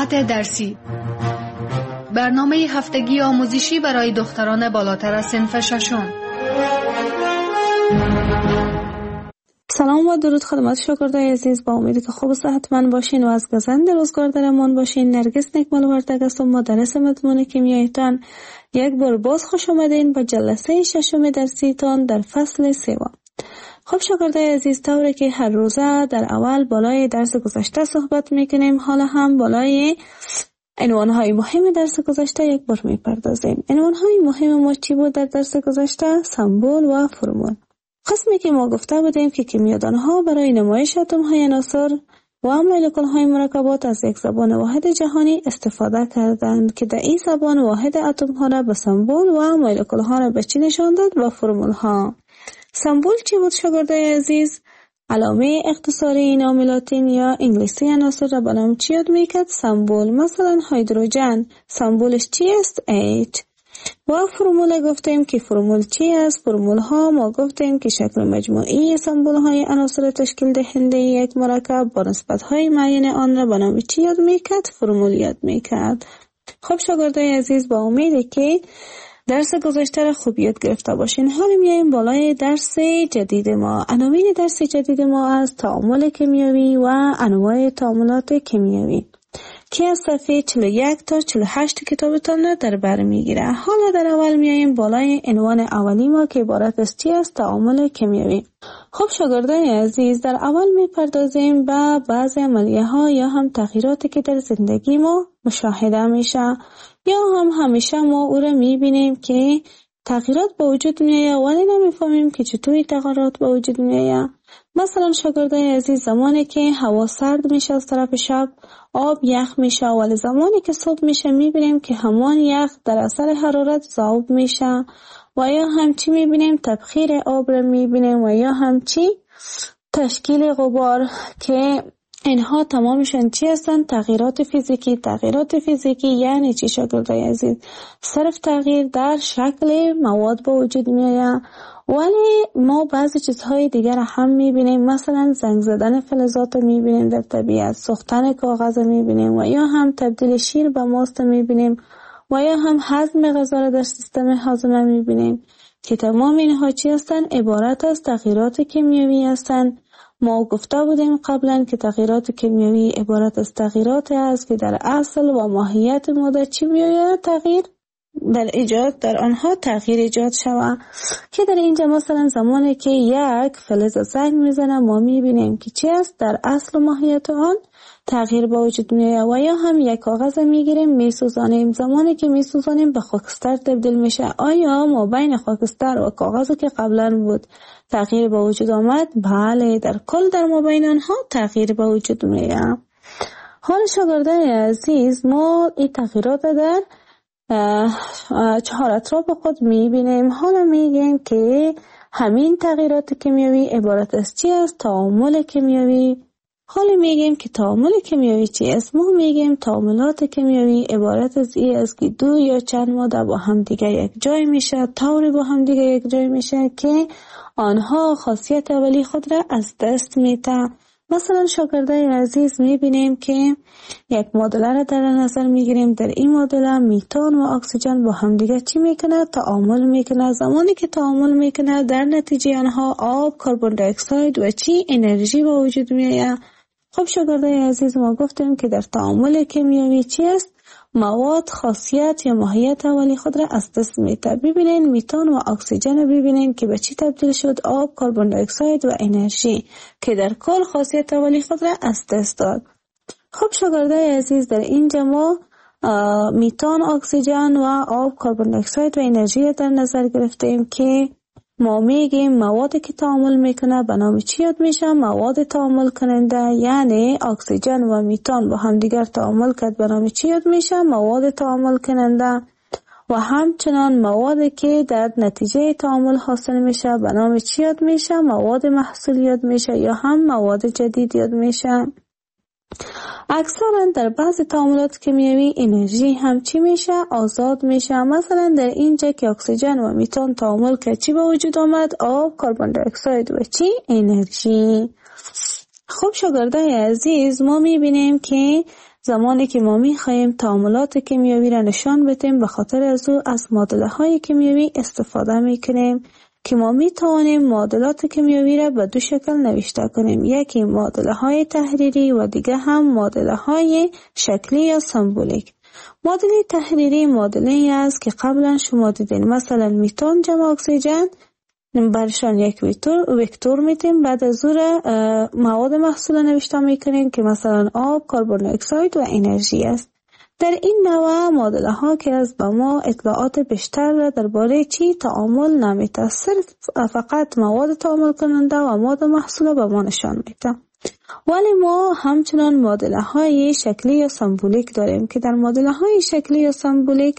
ساعت درسی، برنامه هفتگی آموزشی برای دختران بالاتر از صنف ششم. سلام و درود خدمت شاگردای عزیز. با امیدی که خوب و صحتمند باشین و از گزند روزگار در امان باشین. نرگس نکمل ورتگ هستم، مدرس مضمون کیمیایتان. یک بار باز خوش آمدین به جلسه ششم درسیتان در فصل سوم. خب شاگردای عزیز، طوری که هر روزه در اول بالای درس گذشته صحبت میکنیم، حالا هم بالای عنوانهای مهم درس گذشته یک بار میپردازیم. عنوانهای مهم ما چی بود در درس گذشته؟ سمبل و فرمول. قسمی که ما گفته بودیم که کیمیادانها برای نمایش اتم‌های عناصر و مولکول‌های مرکبات از یک زبان واحد جهانی استفاده کردند که در این زبان واحد اتم‌ها را به سمبل و مولکول‌ها را به چی نشان داد؟ به فرمول‌ها. سمبل چی بود شاگردای عزیز؟ علامه اختصاری نام لاتین یا انگلیسی عناصر را به نام چی یاد میکرد؟ سمبل. مثلا هیدروژن سمبلش چی است؟ H. و فرمول گفتیم که فرمول چی است؟ فرمول ها ما گفتیم که شکل مجموعی سمبل های عناصر تشکیل دهنده یک مرکب با نسبت های معین آن را به نام چی یاد میکرد؟ فرمول یاد میکرد. خب شاگردای عزیز، با امیدی که درس گذشته را خوب یاد گرفته باشین. حالا میایم بالای درس جدید ما. عناوین درس جدید ما از تعامل کیمیایی و انواع تعاملات کیمیایی که از صفحه 41 تا 48 کتابتان را در بر میگیره. حالا در اول میایم بالای عنوان اولی ما که عبارت از چی است؟ تعامل کیمیایی. خب شاگردان عزیز، در اول میپردازیم به بعضی عملیه ها یا هم تغییراتی که در زندگی ما مشاهده میشه یا هم همیشه ما او را میبینیم که تغییرات به وجود میآید ولی نمیفهمیم که چطوری تغییرات به وجود میآید. مثلا شاگردای عزیز، زمانی که هوا سرد میشه از طرف شب آب یخ میشه، ولی زمانی که صبح میشه میبینیم که همان یخ در اثر حرارت ذوب میشه و یا همچی میبینیم تبخیر آب را میبینیم و یا همچی تشکیل غبار که اینها تمامشون چی هستن؟ تغییرات فیزیکی. تغییرات فیزیکی یعنی چی شاگردای عزیز؟ صرف تغییر در شکل مواد به وجود میآید، ولی ما بعضی چیزهای دیگر هم میبینیم. مثلا زنگ زدن فلزات میبینیم در طبیعت، سوختن کاغذ میبینیم و یا هم تبدیل شیر به ماست میبینیم و یا هم هضم غذا در سیستم هاضمه میبینیم که تمام اینها چی هستن؟ عبارت از تغییرات کیمیایی هستند. ما گفته بودیم قبلا که تغییرات کیمیایی عبارت از تغییرات است که در اصل و ماهیت ماده چی بیاید؟ تغییر در ایجاد در آنها تغییر ایجاد شود. که در اینجا مثلا زمانی که یک فلز زنگ میزنه ما میبینیم که چی است؟ در اصل و ماهیت آن تغییر به وجود میآید. و یا هم یک کاغذ میگیریم میسوزانیم، زمانی که میسوزانیم به خاکستر تبدیل میشه. آیا ما بین خاکستر و کاغذی که قبلا بود تغییر به وجود آمد؟ بله، در کل در مابین آنها تغییر به وجود میآید. حال شاگردان عزیز، ما این تغییرات در 4 اطراف خود میبینیم. حالا میگیم که همین تغییرات کیمیایی عبارت از چی است؟ تعامل کیمیایی. حالا میگیم که تعامل کیمیایی چی است؟ ما میگیم تعاملات کیمیایی عبارت از این است که دو یا چند ماده با هم دیگه یک جای میشه، طوری با هم دیگه یک جای میشه که آنها خاصیت اولی خود را از دست میده. مثلا شاگردای عزیز میبینیم که یک معادله را در نظر میگیریم. در این معادله میتان و اکسیژن با هم دیگه چی میکنه؟ تعامل میکنه. زمانی که تعامل میکنه در نتیجه آنها آب، کربن دی اکساید و چی؟ انرژی به وجود میآید. خب شاگردای عزیز، ما گفتیم که در تعامل کیمیایی چی است؟ مواد خاصیت یا ماهیت اولی خود را از دست میده. ببینین میتان و اکسیژن ببینین که به چی تبدیل شد؟ آب، کربن دی اکساید و انرژی که در کل خاصیت اولی خود را از دست داد. خب شاگردای عزیز، در اینجا ما میتان، اکسیژن و آب، کربن دی اکساید و انرژی در نظر گرفتیم که ما میگیم موادی که تعامل میکنه به نام چی یاد میشه؟ مواد تعامل کننده. یعنی اکسیژن و میتان با هم دیگر تعامل کرد به نام چی یاد میشه؟ مواد تعامل کننده. و همچنان موادی که در نتیجه تعامل حاصل میشه به نام چی یاد میشه؟ مواد محصول یاد میشه یا هم مواد جدید یاد میشه. اکثرا در بعض تعاملات کیمیایی انرژی هم چی میشه؟ آزاد میشه. مثلا در اینجا که اکسیژن و میتان تعامل کرد چی به وجود آمد؟ آب، کربن دی اکساید و چی؟ انرژی. خب شاگردای عزیز، ما میبینیم که زمانی که ما می‌خواهیم تعاملات کیمیایی را نشان بدیم، به خاطر از معادله‌های کیمیایی استفاده می‌کنیم که ما می‌توانیم معادلات کیمیایی را به دو شکل نوشته کنیم، یکی معادله‌های تحریری و دیگه هم معادله‌های شکلی یا سمبولیک. معادله تحریری معادله‌ای است که قبلا شما دیدین، مثلا میتان جمع اکسیژن برشان یک وکتور میتیم، بعد از اون مواد محصول نوشته میکنیم که مثلا آب، کربن دی اکساید و انرژی است. در این نوع معادله ها که از به ما اطلاعات بیشتر را درباره چی تعامل نمیده، صرف فقط مواد تعامل کننده و مواد محصول به ما نشان میده. ولی ما همچنان معادله های شکلی یا سمبولیک داریم که در معادله های شکلی یا سمبولیک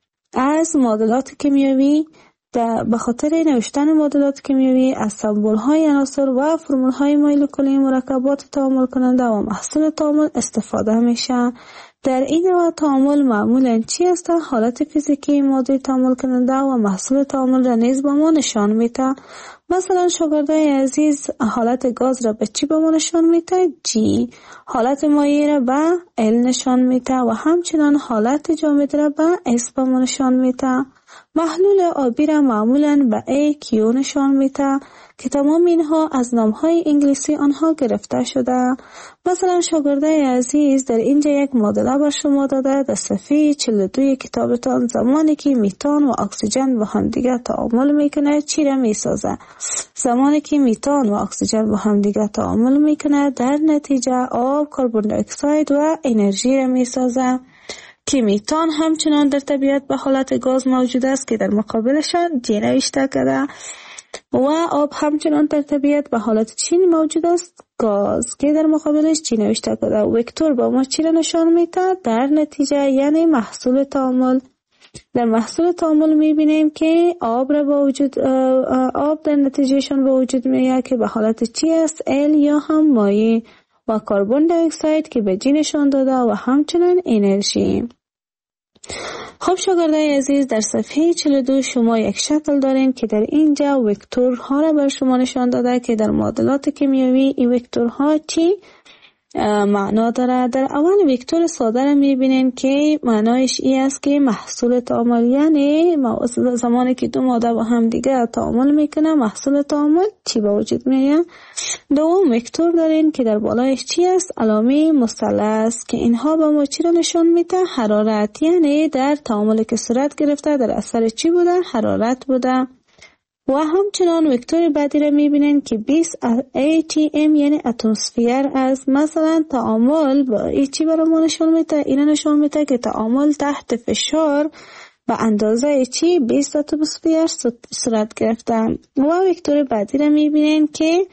از معادلات کیمیایی به خاطر نوشتن معادلات کیمیایی از سمبول های عناصر و فرمول های مولکولی مرکبات تعامل کننده و محصول تعامل استفاده میشه. در این نوع تعامل معمولاً چی است؟ حالت فیزیکی ماده تعامل کننده و محصول تعامل را نیز به ما نشان میده. مثلا شاگردای عزیز حالت گاز را به چی به ما نشان میده؟ G. حالت مایع را به L نشان میده و همچنان حالت جامد را به S به ما نشان میده. محلول آبی را معمولاً به AQ نشان میده که تمام اینها از نامهای انگلیسی آنها گرفته شده. مثلا شاگردای عزیز در اینجا یک معادله بر شما داده در صفحه 42 کتابتان، زمانی که میتان و اکسیژن با هم دیگر تعامل میکنه چی را میسازه؟ زمانی که میتان و اکسیژن با هم دیگر تعامل میکنه در نتیجه آب، کربن دی اکساید و انرژی را میسازه که میتان همچنان در طبیعت به حالت گاز موجود است که در مقابلشان G نوشته کرده و آب همچنان در طبیعت به حالت چی موجود است؟ گاز که در مقابلش چی نوشته کرده. وکتور با ما چی را نشان میده؟ در نتیجه یعنی محصول تعامل. در محصول تعامل میبینیم که آب در نتیجهشان به وجود میاد که به حالت چی است؟ L یا هم مایع و کربن دی اکساید که به G نشان داده و همچنان انرژی. خب شاگردای عزیز در صفحه 42 شما یک شکل دارین که در اینجا وکتورها را بر شما نشان داده که در معادلات کیمیایی این وکتورها چی معنا داره. در اول وکتور ساده را میبینین که معنایش ای است که محصول تعامل، یعنی زمانی که دو ماده با هم دیگه تعامل میکنه محصول تعامل چی به وجود میاد. دوم وکتور دارین که در بالایش چی است؟ علامه مثلث که اینها به ما چی را نشان میده؟ حرارت، یعنی در تعاملی که صورت گرفته در اثر چی بوده؟ حرارت بوده. و همچنان وکتور بعدی را میبینین که 20 atm یعنی اتمسفر است. مثلا تعامل با ای چی برای ما نشان میده؟ این نشان میده که تعامل تحت فشار به اندازه چی 20 اتمسفر صورت گرفته. و وکتور بعدی را میبینین که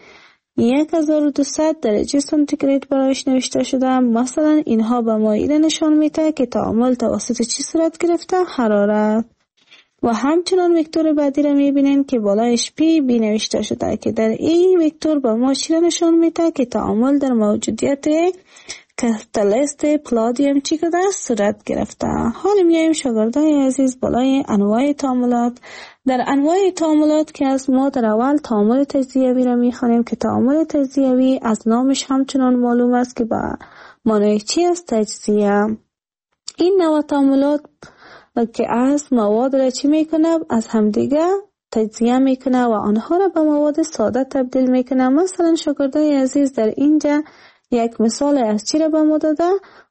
1200 درجه سانتیگراد برایش نوشته شده. مثلا اینها به ما این نشان میده که تعامل توسط چی صورت گرفته؟ حرارت. و همچنان وکتور بعدی را میبینین که بالایش پی بی نوشته شده که در این وکتور به ما چی را نشان میده که تعامل در موجودیت کاتالیست پلادیم چی کده صورت گرفته. حالا میایم شاگردای عزیز بالای انواع تعاملات. در انواع تعاملات که از ما در اول تعامل تجزیوی را میخوانیم که تعامل تجزیوی از نامش همچنان معلوم است که با معنای چی است؟ تجزیه. این نوع تعاملات که از مواد را چی میکنه؟ از همدیگه تجزیه میکنه و آنها را به مواد ساده تبدیل میکنه. مثلا شاگردای عزیز در اینجا یک مثال از چی را به ما داده؟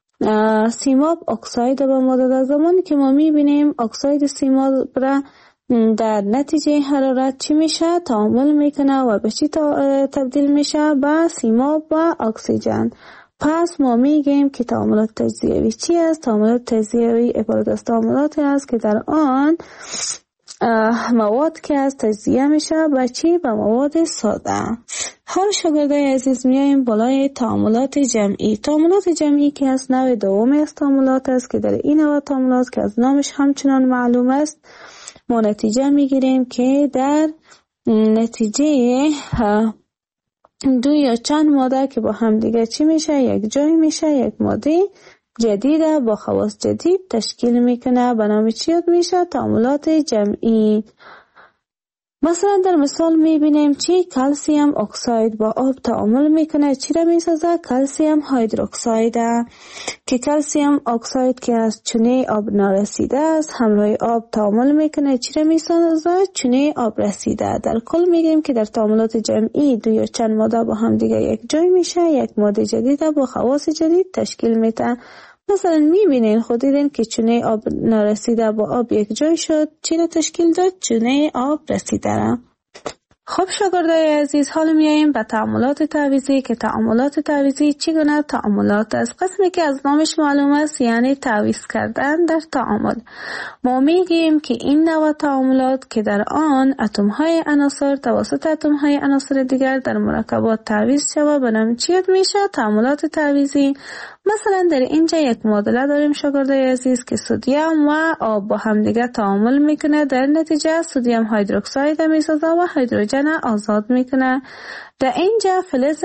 سیماب اکساید را به ما داده. زمانی که ما میبینیم اکساید سیماب را در نتیجه حرارت چی میشه؟ تعامل میکنه و به چی تبدیل میشه؟ به سیماب و اکسیژن. پس ما میگیم که تعاملات تجزیوی چی است؟ تعاملات تجزیوی عبارت از تعاملاتی است که در آن مواد که از تجزیه میشه به چی؟ به مواد ساده. حال شاگردای عزیز میایم بالای تعاملات جمعی. تعاملات جمعی که از نوع دوم از تعاملات است که در این نوع تعاملات که از نامش همچنان معلوم است ما نتیجه میگیریم که در نتیجه دو یا چند ماده که با هم دیگه چی میشه؟ یک جای میشه، یک ماده جدیده با خواص جدید تشکیل میکنه. به نام چی یاد میشه؟ تعاملات جمعی. مثلا در مثال میبینیم چی کلسیم اکساید با آب تعامل میکنه، چی را میسازه؟ کلسیم هیدروکساید که کلسیم اکساید که از چونه آب نارسیده است همراه آب تعامل میکنه، چی را میسازه؟ چونه آب رسیده. در کل میگیم که در تعاملات جمعی دو یا چند ماده با هم دیگه یک جای میشه، یک ماده جدید با خواص جدید تشکیل میده. مثلا میبینین خود دیدین که چونه آب نارسیده با آب یک جای شد، چی را تشکیل داد؟ چونه آب رسیده را. خب شاگردای عزیز، حالا میاییم به تعاملات تعویضی که تعاملات تعویضی چگونه تعاملات است. قسمی که از نامش معلوم است یعنی تعویض کردن در تعامل. ما میگیم که این نوع تعاملات که در آن اتم‌های عناصر توسط اتم‌های عناصر دیگر در مرکبات تعویض شود به نام چی میشه؟ تعاملات تعویضی. مثلا در اینجا یک معادله داریم شاگردای عزیز که سدیم و آب با هم دیگه تعامل میکنه، در نتیجه سدیم هیدروکساید میسازه و هیدروژن آزاد میکنه. در اینجا فلز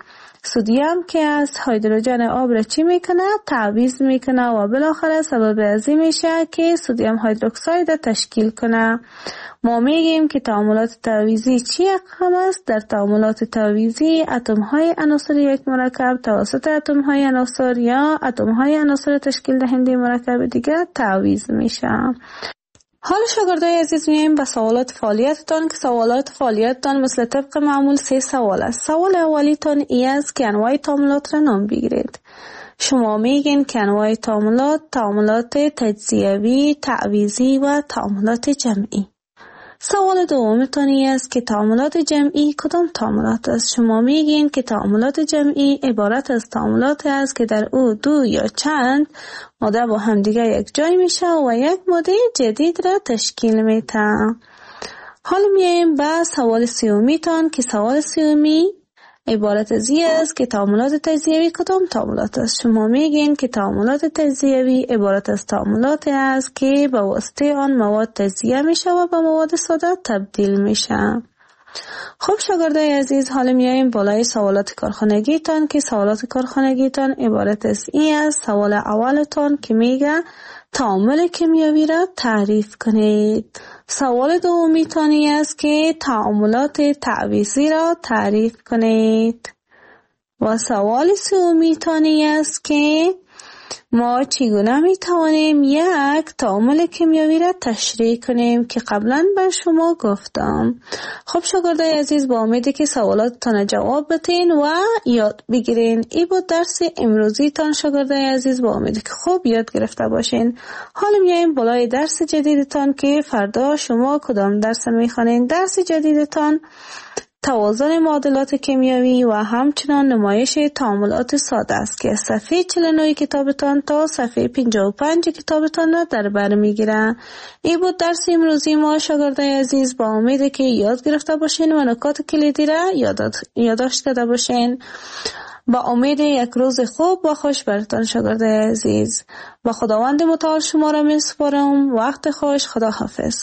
سدیم که از هیدروژن آب را چی میکنه؟ تعویض میکنه و بالاخره سبب ازی میشه که سدیم هیدروکساید تشکیل کنه. ما میگیم که تعاملات تعویضی چی اقسام است؟ در تعاملات تعویضی اتم‌های عناصر یک مرکب توسط اتم‌های عناصر یا اتم‌های عناصر تشکیل دهنده مرکب دیگر تعویض میشه. حالا شاگردای عزیز میایم به سوالات فعالیتتان که سوالات فعالیتتان مثل طبق معمول 3 سوال است. سوال اولیتان ای است که انواع تعاملات را نام بگیرید. شما میگین که انواع تعاملات تجزیوی، تعویضی و تعاملات جمعی. سوال دومتان است که تعاملات جمعی کدام تعاملات است؟ شما میگین که تعاملات جمعی عبارت از تعاملات است که در او دو یا چند ماده با هم دیگه یک جای میشه و یک ماده جدید را تشکیل میده. حالا میایم به سوال سومیتان که سوال سومی عبارت از این است که تعاملات تجزیوی کدام تعاملات است؟ شما میگین که تعاملات تجزیوی عبارت از تعاملات است که به واسطه آن مواد تجزیه میشه و به مواد ساده تبدیل میشه. خب شاگردای عزیز، حالا میایم بالای سوالات کارخانگیتان که سوالات کارخانگیتان عبارت از این است. سوال اولتان که میگه تعامل کیمیایی را تعریف کنید. سوال دومیتان است که تعاملات تعویضی را تعریف کنید. و سوال سومیتان است که ما چگونه می توانیم یک تعامل کیمیایی را تشریح کنیم که قبلا بر شما گفتم. خب شاگردای عزیز، با امیدی که سوالاتتان جواب بدین و یاد بگیرین. این بود درس امروزی تان شاگردای عزیز، با امیدی که خوب یاد گرفته باشین. حالا میایم بالای درس جدیدتان که فردا شما کدام درس میخوانین. درس جدیدتان توازن معادلات کیمیایی و همچنان نمایش تعاملات ساده است که صفحه 49 کتابتان تا صفحه 55 کتابتان را در بر میگیره. این بود درس امروزی ما شاگردای عزیز، با امید که یاد گرفته باشین و نکات کلیدی را یادداشت کرده باشین. با امید یک روز خوب و خوش براتان شاگردای عزیز. با خداوند متعال شما را میسپارم. وقت خوش. خدا حافظ.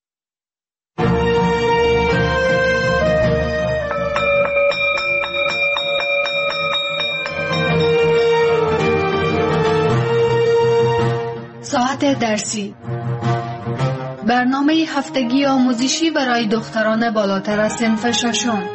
ساعت درسی، برنامه هفتگی آموزشی برای دختران بالاتر از صنف ششم.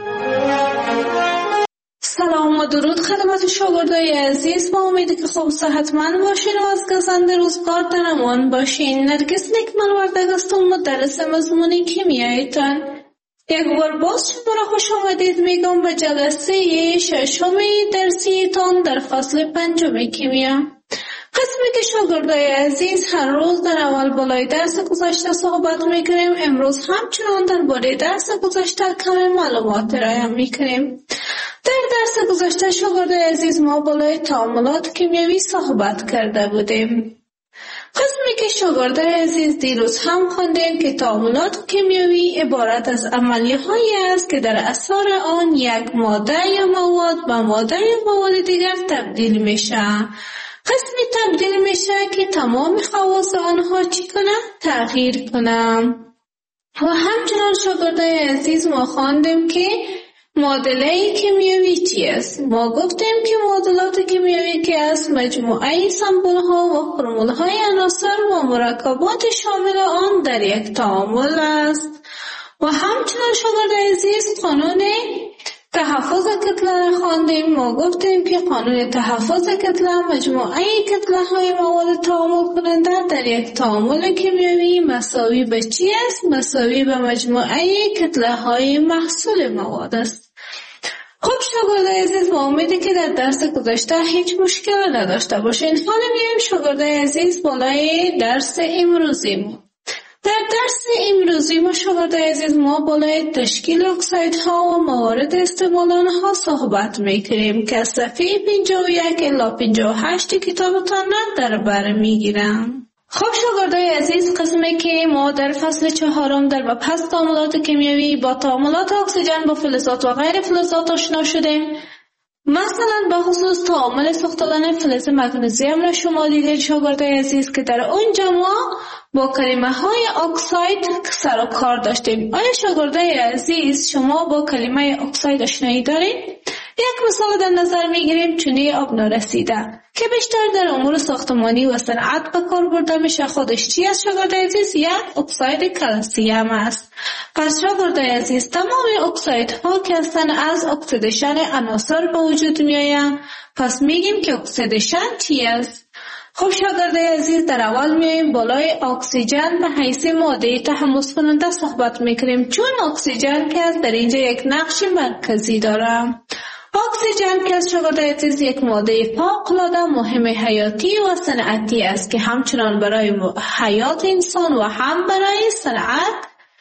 سلام و درود خدمت شاگردای عزیز، با امیدی که خوب صحتمند باشین و از گزند روزگار در امان باشین. نرگس نکمل وردگ هستم، مدرس مضمون کیمیایتان. یک بار باز شما را خوش آمدید میگم به جلسه ششم درسیتان در فصل 5 کیمیا. قسمی که شاگردای عزیز هر روز در اول بالای درس گذشته صحبت میکنیم، امروز همچنان درباره درس گذشته کمی معلومات ارائه میکنیم. در درس گذشته شاگردای عزیز ما بالای تعاملات کیمیایی صحبت کرده بودیم. قسمی که شاگردای عزیز دیروز هم خوندیم که تعاملات کیمیایی عبارت از عملیه‌هایی است که در اثر آن یک ماده یا مواد به ماده یا مواد دیگر تبدیل میشه. قسمی تبدیل میشه که تمام خواص آنها چی کنه؟ تغییر کنه. و همچنان شاگردای عزیز ما خواندیم که معادله کیمیایی چی است؟ ما گفتیم که معادلات کیمیایی که است مجموعه سمبل ها و فرمول های عناصر و مرکبات شامل آن در یک تعامل است. و همچنان شاگرد عزیز قانون تحفظ کتله خواندیم. ما گفتیم که قانون تحفظ کتله مجموعه کتله های مواد تعامل کننده در یک تعامل کیمیایی مساوی به چی است؟ مساوی به مجموعه کتله های محصول مواد است. خب شاگرد عزیز، با امیدی که در درس گذشته هیچ مشکل نداشته باشین. حالا میایم شاگرد عزیز بالای درس امروزی ما. در درس امروزی ما شاگرد عزیز ما بالای تشکیل اکسایدها و موارد استعمال آنها صحبت میکنیم که صفحه 51 الی 58 کتابتان در بر میگیرم. خب شاگردای عزیز، قسمی که ما در فصل 4 در مبحث تعاملات کیمیایی با تعاملات اکسیژن با فلزات و غیر فلزات آشنا شدیم. مثلا به خصوص تعامل سوختن فلز مگنیزیم را شما دیدید شاگردای عزیز که در اونجا ما با کلمه های اکساید سر و کار داشتیم. آیا شاگردای عزیز شما با کلمه اکساید آشنایی دارید؟ یک مثال در نظر میگیریم، چونه آب نارسیده که بیشتر در امور ساختمانی و صنعت به کار برده میشه. خودش چی است شاگردای عزیز؟ یک اکساید کلسیم است. پس شاگردای عزیز تمام اکسایدها که هستند از اکسیدیشن عناصر به وجود میآیند. پس میگیم که اکسیدیشن چی است؟ خب شاگردای عزیز، در اول میایم بالای اکسیژن به حیث ماده تحمض کننده صحبت میکنیم، چون اکسیژن که از در اینجا یک نقش مرکزی داره. اکسیژن که از شاگردای عزیز یک ماده فوق‌العاده مهم حیاتی و صنعتی است که همچنان برای حیات انسان و هم برای صنعت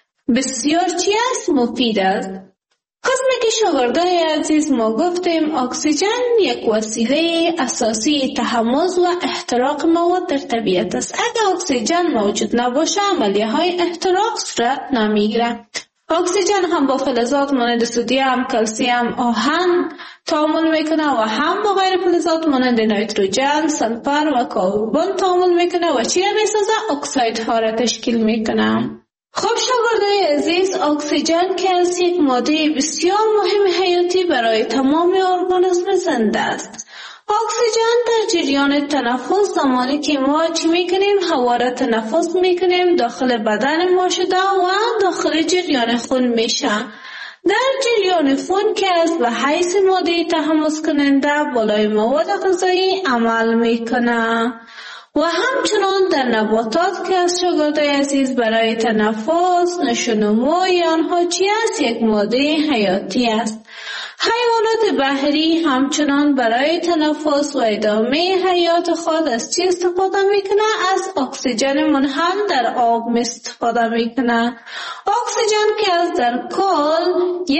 بسیار چی است؟ مفید است. قسمی که شاگردای عزیز ما گفتیم اکسیژن یک وسیله اساسی تحمض و احتراق مواد در طبیعت است. اگر اکسیژن موجود نباشه عملیه های احتراق صورت نمیگیره. اکسیژن هم با فلزات مانند سدیم، کلسیم، آهن تعامل میکنه و هم با غیر فلزات مانند نیتروژن، سلفر و کربن تعامل میکنه و چی را میسازه؟ اکسایدها را تشکیل میکنه. خب شاگردای عزیز، اکسیژن که از یک ماده بسیار مهم حیاتی برای تمام ارگانیسم زنده است. اکسیژن در جریان تنفس، زمانی که ما چی میکنیم؟ هوا را تنفس میکنیم، داخل بدن ما شده و داخل جریان خون میشه. در جریان خون که از به حیث ماده تحمض کننده بالای مواد غذایی عمل میکنه و همچنان در نباتات که از شاگردای عزیز برای تنفس، نشونموی آنها چی است؟ یک ماده حیاتی است. حیوانات بحری همچنان برای تنفس و ادامه حیات خود از چی استفاده میکنه؟ از اکسیژن منحل در آب استفاده میکنه. اکسیژن که از در کل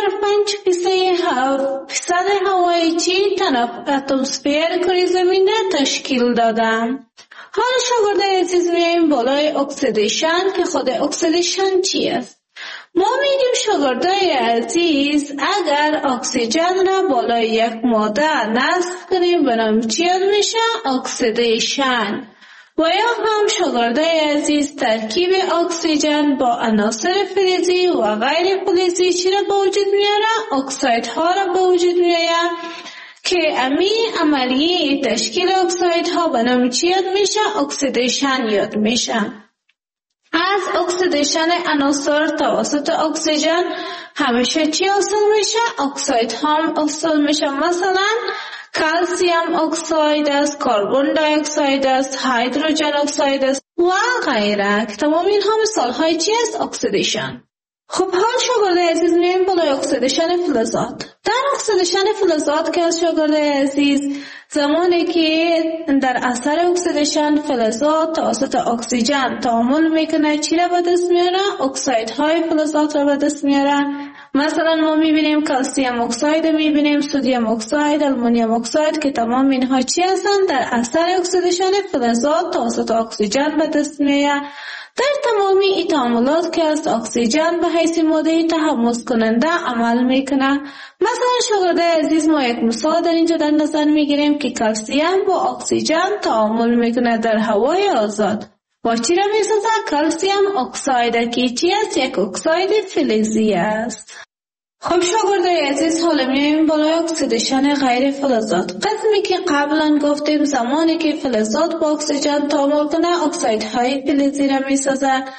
1/5% هوای چی اتمسفر کره زمین تشکیل داده. حالا شاگردای عزیز میایم بالای اکسیدیشن که خود اکسیدیشن چی است؟ ما میگیم شاگردای عزیز اگر اکسیژن را بالای یک ماده نصب کنیم به نام چی یاد میشه؟ اکسیدیشن. و یا هم شاگردای عزیز ترکیب اکسیژن با عناصر فلزی و غیر فلزی چی را به وجود میاره؟ اکسایدها را به وجود میاره که امی عملیه تشکیل اکسایدها به نام چی یاد میشه؟ اکسیدیشن یاد میشه. از اکسیدیشن عناصر توسط اکسیژن همیشه چی حاصل میشه؟ اکساید هم حاصل میشه. مثلا کلسیم اکساید است، کربن دی اکساید است، هیدروژن اکساید است و غیره که تمام اینها مثال های چی است؟ اکسیدیشن. خب حال شاگردای عزیز میایم بالای اکسیدیشن فلزات. در اکسیدیشن فلزات که از شاگردای عزیز زمانی که در اثر اکسیدیشن فلزات توسط اکسیژن تعامل میکنه چی را به دست میاره؟ اکسایدهای فلزات را به دست میاره. مثلا ما میبینیم کلسیم اکساید، میبینیم سدیم اکساید، آلومینیوم اکساید که تمام اینها چی هستند؟ در اثر اکسیدیشن فلزات توسط اکسیژن به دست میاره. در تمامی این تعاملات که از اکسیژن به حیث ماده تحمض کننده عمل میکنه. مثلا شاگردای عزیز ما یک مثال در اینجا در نظر میگیریم که کلسیم با اکسیژن تعامل میکنه در هوای آزاد و چی را میسازه؟ کلسیم اکساید که چی است؟ یک اکساید فلزی است. خب شاگردای عزیز حالا میایم بالای اکسیدیشن غیر فلزات. قسمی که قبلا گفتیم زمانی که فلزات با اکسیژن تعامل کنه اکسایدهای فلزی را میسازه.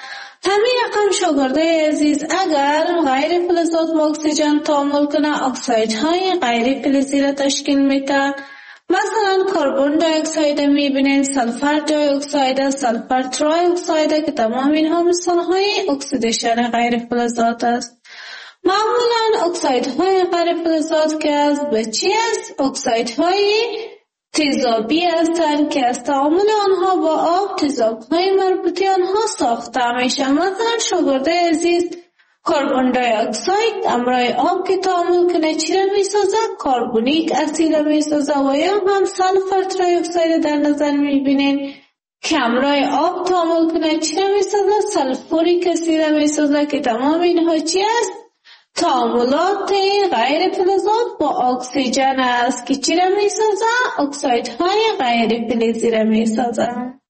همین رقم شاگردای عزیز اگر غیر فلزات با اکسیژن تعامل کنه اکسایدهای غیر فلزی را تشکیل میده. مثلا کربن دی اکساید میبینین، سلفر دی اکساید، سلفر تری اکساید که تمام اینها مثالهای اکسیدیشن غیر فلزات است. معمولا اکسایدهای غیر فلزات که از به چی است؟ اکسایدهای تیزابی هستند که از تعامل آنها با آب تیزابهای مربوطه آنها ساخته میشه. مثلا شاگردای عزیز کربن دی اکساید همراه آب که تعامل کنه چی را میسازه؟ کربونیک اسید را میسازه. و یا هم سلفر تری اکساید در نظر میبینین که همراه آب تعامل کنه چی را میسازه؟ سلفوریک اسید را میسازه که تمام اینها چی است؟ تعاملات غیر فلزات با اکسیژن است که چی را میسازه؟ اکسایدهای غیر فلزی را میسازه.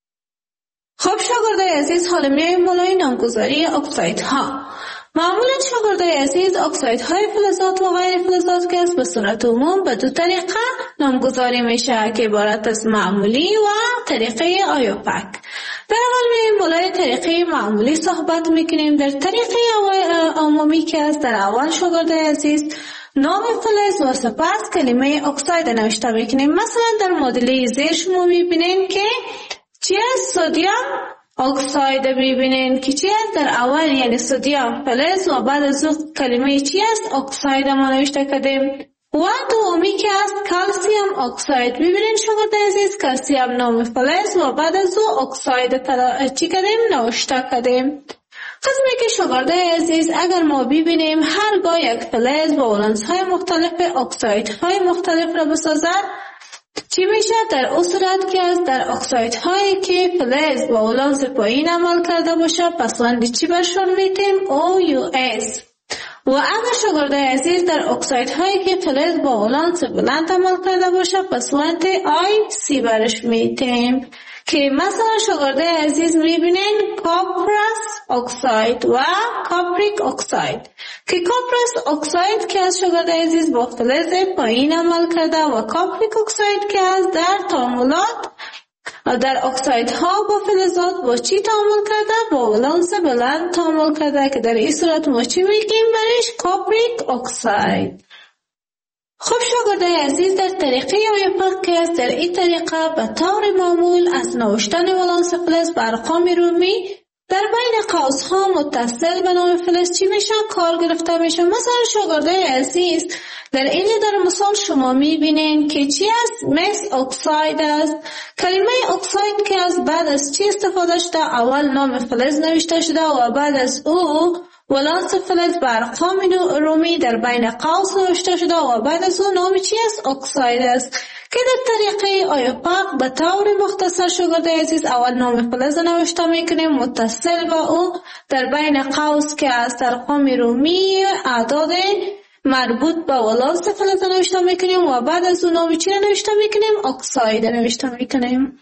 خب شاگردای عزیز حالا میایم بالای نامگذاری اکسایدها. معمولا شاگردای عزیز اکسایدهای فلزات و غیر فلزات که است به صورت عموم به دو طریقه نامگذاری میشه که عبارت از معمولی و طریقه آیوپک. در اول میایم بالای طریقه معمولی صحبت میکنیم. در طریقه عمومی که است در اول شاگردای عزیز نام فلز و سپس کلمه اکساید نوشته میکنیم. مثلا در معادله زیر شما میبینین که چی است؟ سدیم اکساید میبینین که چی است؟ در اول یعنی سدیم فلز و بعد از اون کلمه چی است؟ اکساید ما نوشته کردیم. و دومی که است کلسیم اکساید. ببینین شاگردای عزیز کلسیم نام فلز و بعد از او اکساید چی کردیم؟ نوشته کردیم. قسمی که شاگردای عزیز اگر ما ببینیم هرگاه یک فلز با ولانس های مختلف اکسایدهای مختلف را بسازد چی میشه؟ در اون صورت که از در اکسایدهایی که فلز با ولانس پایین عمل کرده باشه پسوند چی برشون میتیم؟ OUS. و اگر شاگردای عزیز در اکسایدهایی که فلز با ولانس بلند عمل کرده باشه پسوند IC برش میتیم که مثلا شاگردای عزیز میبینین کپرس اکساید و کاپریک اکساید که کپرس اکساید که از شاگردای عزیز با فلز پایین عمل کرده و کاپریک اکساید که از در تعاملات در اکسایدها با فلزات با چی تعامل کرده؟ با ولانس بلند تعامل کرده که در این صورت ما چی میگیم برش؟ کاپریک اکساید. خب شاگردای عزیز در طریقه آیوپک که است در این طریقه به طور معمول از نوشتن ولانس فلز به ارقام رومی در بین قوس‌ها متصل به نام فلز چی میشه؟ کار گرفته میشه. مثلا شاگردای عزیز در این در مثال شما میبینین که چی است؟ مس اکساید است. کلمه اکساید که از بعد از چی استفاده شده؟ اول نام فلز نوشته شده و بعد از او ولانس فلز به ارقام رومی در بین قوس نوشته شده و بعد از اون نام چی است؟ اکساید است که در طریقه آیوپک به طور مختصر شاگردای عزیز اول نام فلز نوشته میکنیم متصل با او در بین قوس که از ارقام رومی اعداد مربوط به ولانس فلز نوشته میکنیم و بعد از اون نام چی نوشته میکنیم؟ اکساید نوشته میکنیم.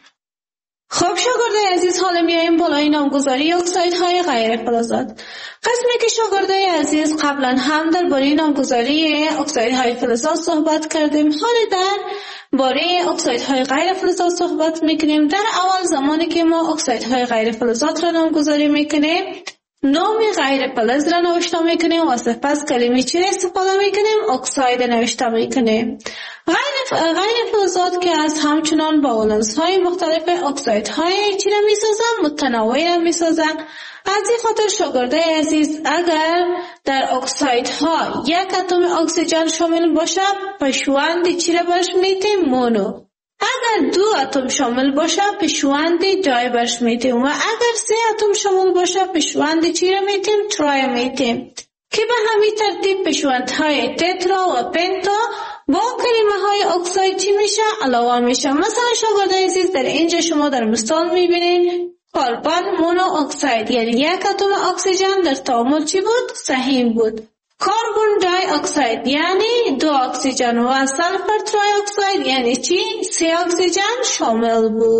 خب شاگردای عزیز حالا میایم بالای نامگذاری اکسایدهای غیر فلزات. قسمی که شاگردای عزیز قبلا هم درباره نامگذاری اکسایدهای فلزات صحبت کردیم. حالا در باره اکسایدهای غیر فلزات صحبت میکنیم. در اول زمانی که ما اکسایدهای غیر فلزات را نامگذاری میکنیم نام غیر فلز را نوشته میکنیم و سپس کلمه چی را استفاده میکنیم؟ اکساید نوشته میکنیم. غیر فلزات که از همچنان با ولانس های مختلف اکسایدهای چی را میسازن؟ متنوع را میسازن. از این خاطر شاگردای عزیز اگر در اکسایدها یک اتم اکسیژن شامل باشه پشوند چی را برش میتیم؟ مونو. اگر دو اتم شامل باشه پشوند دای برش میتیم و اگر سه اتم شامل باشه پشوند چی را میتیم؟ ترای میتیم که به همین ترتیب پشوندهای تترا و پنتا با کلمه های اکساید چی میشه؟ علاوه میشه. مثلا شاگردای عزیز در اینجا شما در مثال میبینین کربن مونو اکساید یعنی یک اتم اکسیژن در تعامل چی بود؟ سهیم بود. کربن دی اکساید یعنی دو اکسیژن و سلفر تری اکساید یعنی چی؟ سه اکسیژن شامل بود.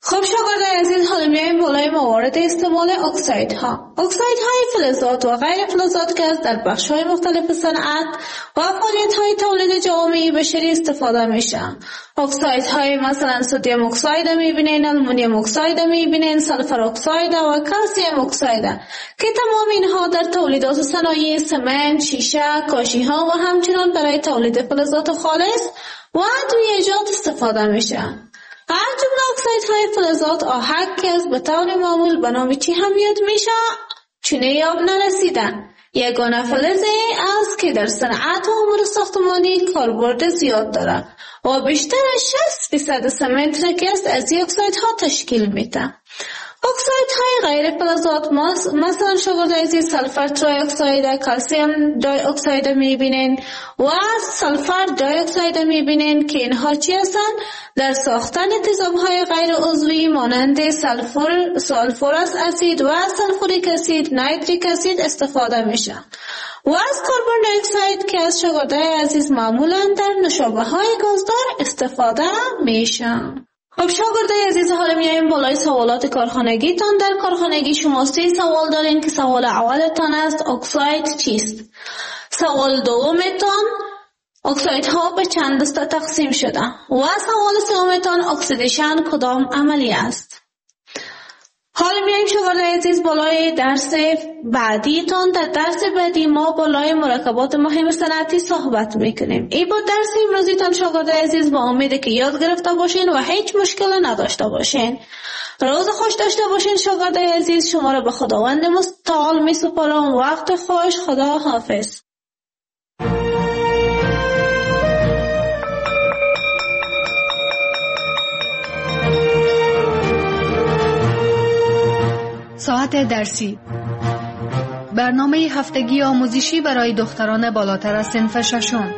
خب شاگردان عزیز، حالا میایم بالای موارد استعمال اکسایدها. اکسایدهای فلزات و غیر فلزات که از در بخش‌های مختلف صنعت و فعالیت‌های تولید جوامع بشری استفاده میشن. اکسایدهای مثلا سدیم اکساید میبینین، آلومینیوم اکساید میبینین، سلفر اکساید و کلسیم اکساید که تمام اینها در تولیدات صنایع سمنت، شیشه، کاشی‌ها و همچنین برای تولید فلزات خالص و ادویه‌جات استفاده میشن. هر جمله اکسایدهای فلزات آهک که از به طور معمول به نام چی هم یاد میشه چونه یاب نرسیدن. یگانه فلزی است که در صنعت و امور ساختمانی کاربرد زیاد داره و بیشتر از 60% سمنت را که از این اکسایدها تشکیل میده. اکسایدهای غیر فلزات مثلا شاگردان عزیز سلفر تری اکساید، کلسیم دی اکساید میبینین و سلفر دی اکساید میبینین که اینها چی هستن؟ در ساختن تیزابهای غیر عضوی مانند سلفورس اسید و سلفوریک اسید، نایتریک اسید استفاده میشن و از کربن دی اکساید که از شاگردان عزیز معمولا در نوشابه های گازدار استفاده میشن. خب شاگردان عزیز، حالا میایم بالای سوالات کارخانگیتان. در کارخانگی شما 3 سوال دارین که سوال اولتان است اکساید چیست؟ سوال دومتان اکسایدها به چند دسته تقسیم شده و سوال سومتان اکسیدیشن کدام عملی است؟ حالا میایم شاگردان عزیز بالای درس بعدیتان. در درس بعدی ما بالای مرکبات مهم صنعتی صحبت میکنیم. این بود درس امروزیتان شاگردان عزیز، با امید که یاد گرفته باشین و هیچ مشکل نداشته باشین. روز خوش داشته باشین شاگردان عزیز. شما را به خداوند متعال میسپارم. وقت خوش. خدا حافظ. ساعت درسی، برنامه هفتگی آموزشی برای دختران بالاتر از صنف ششم.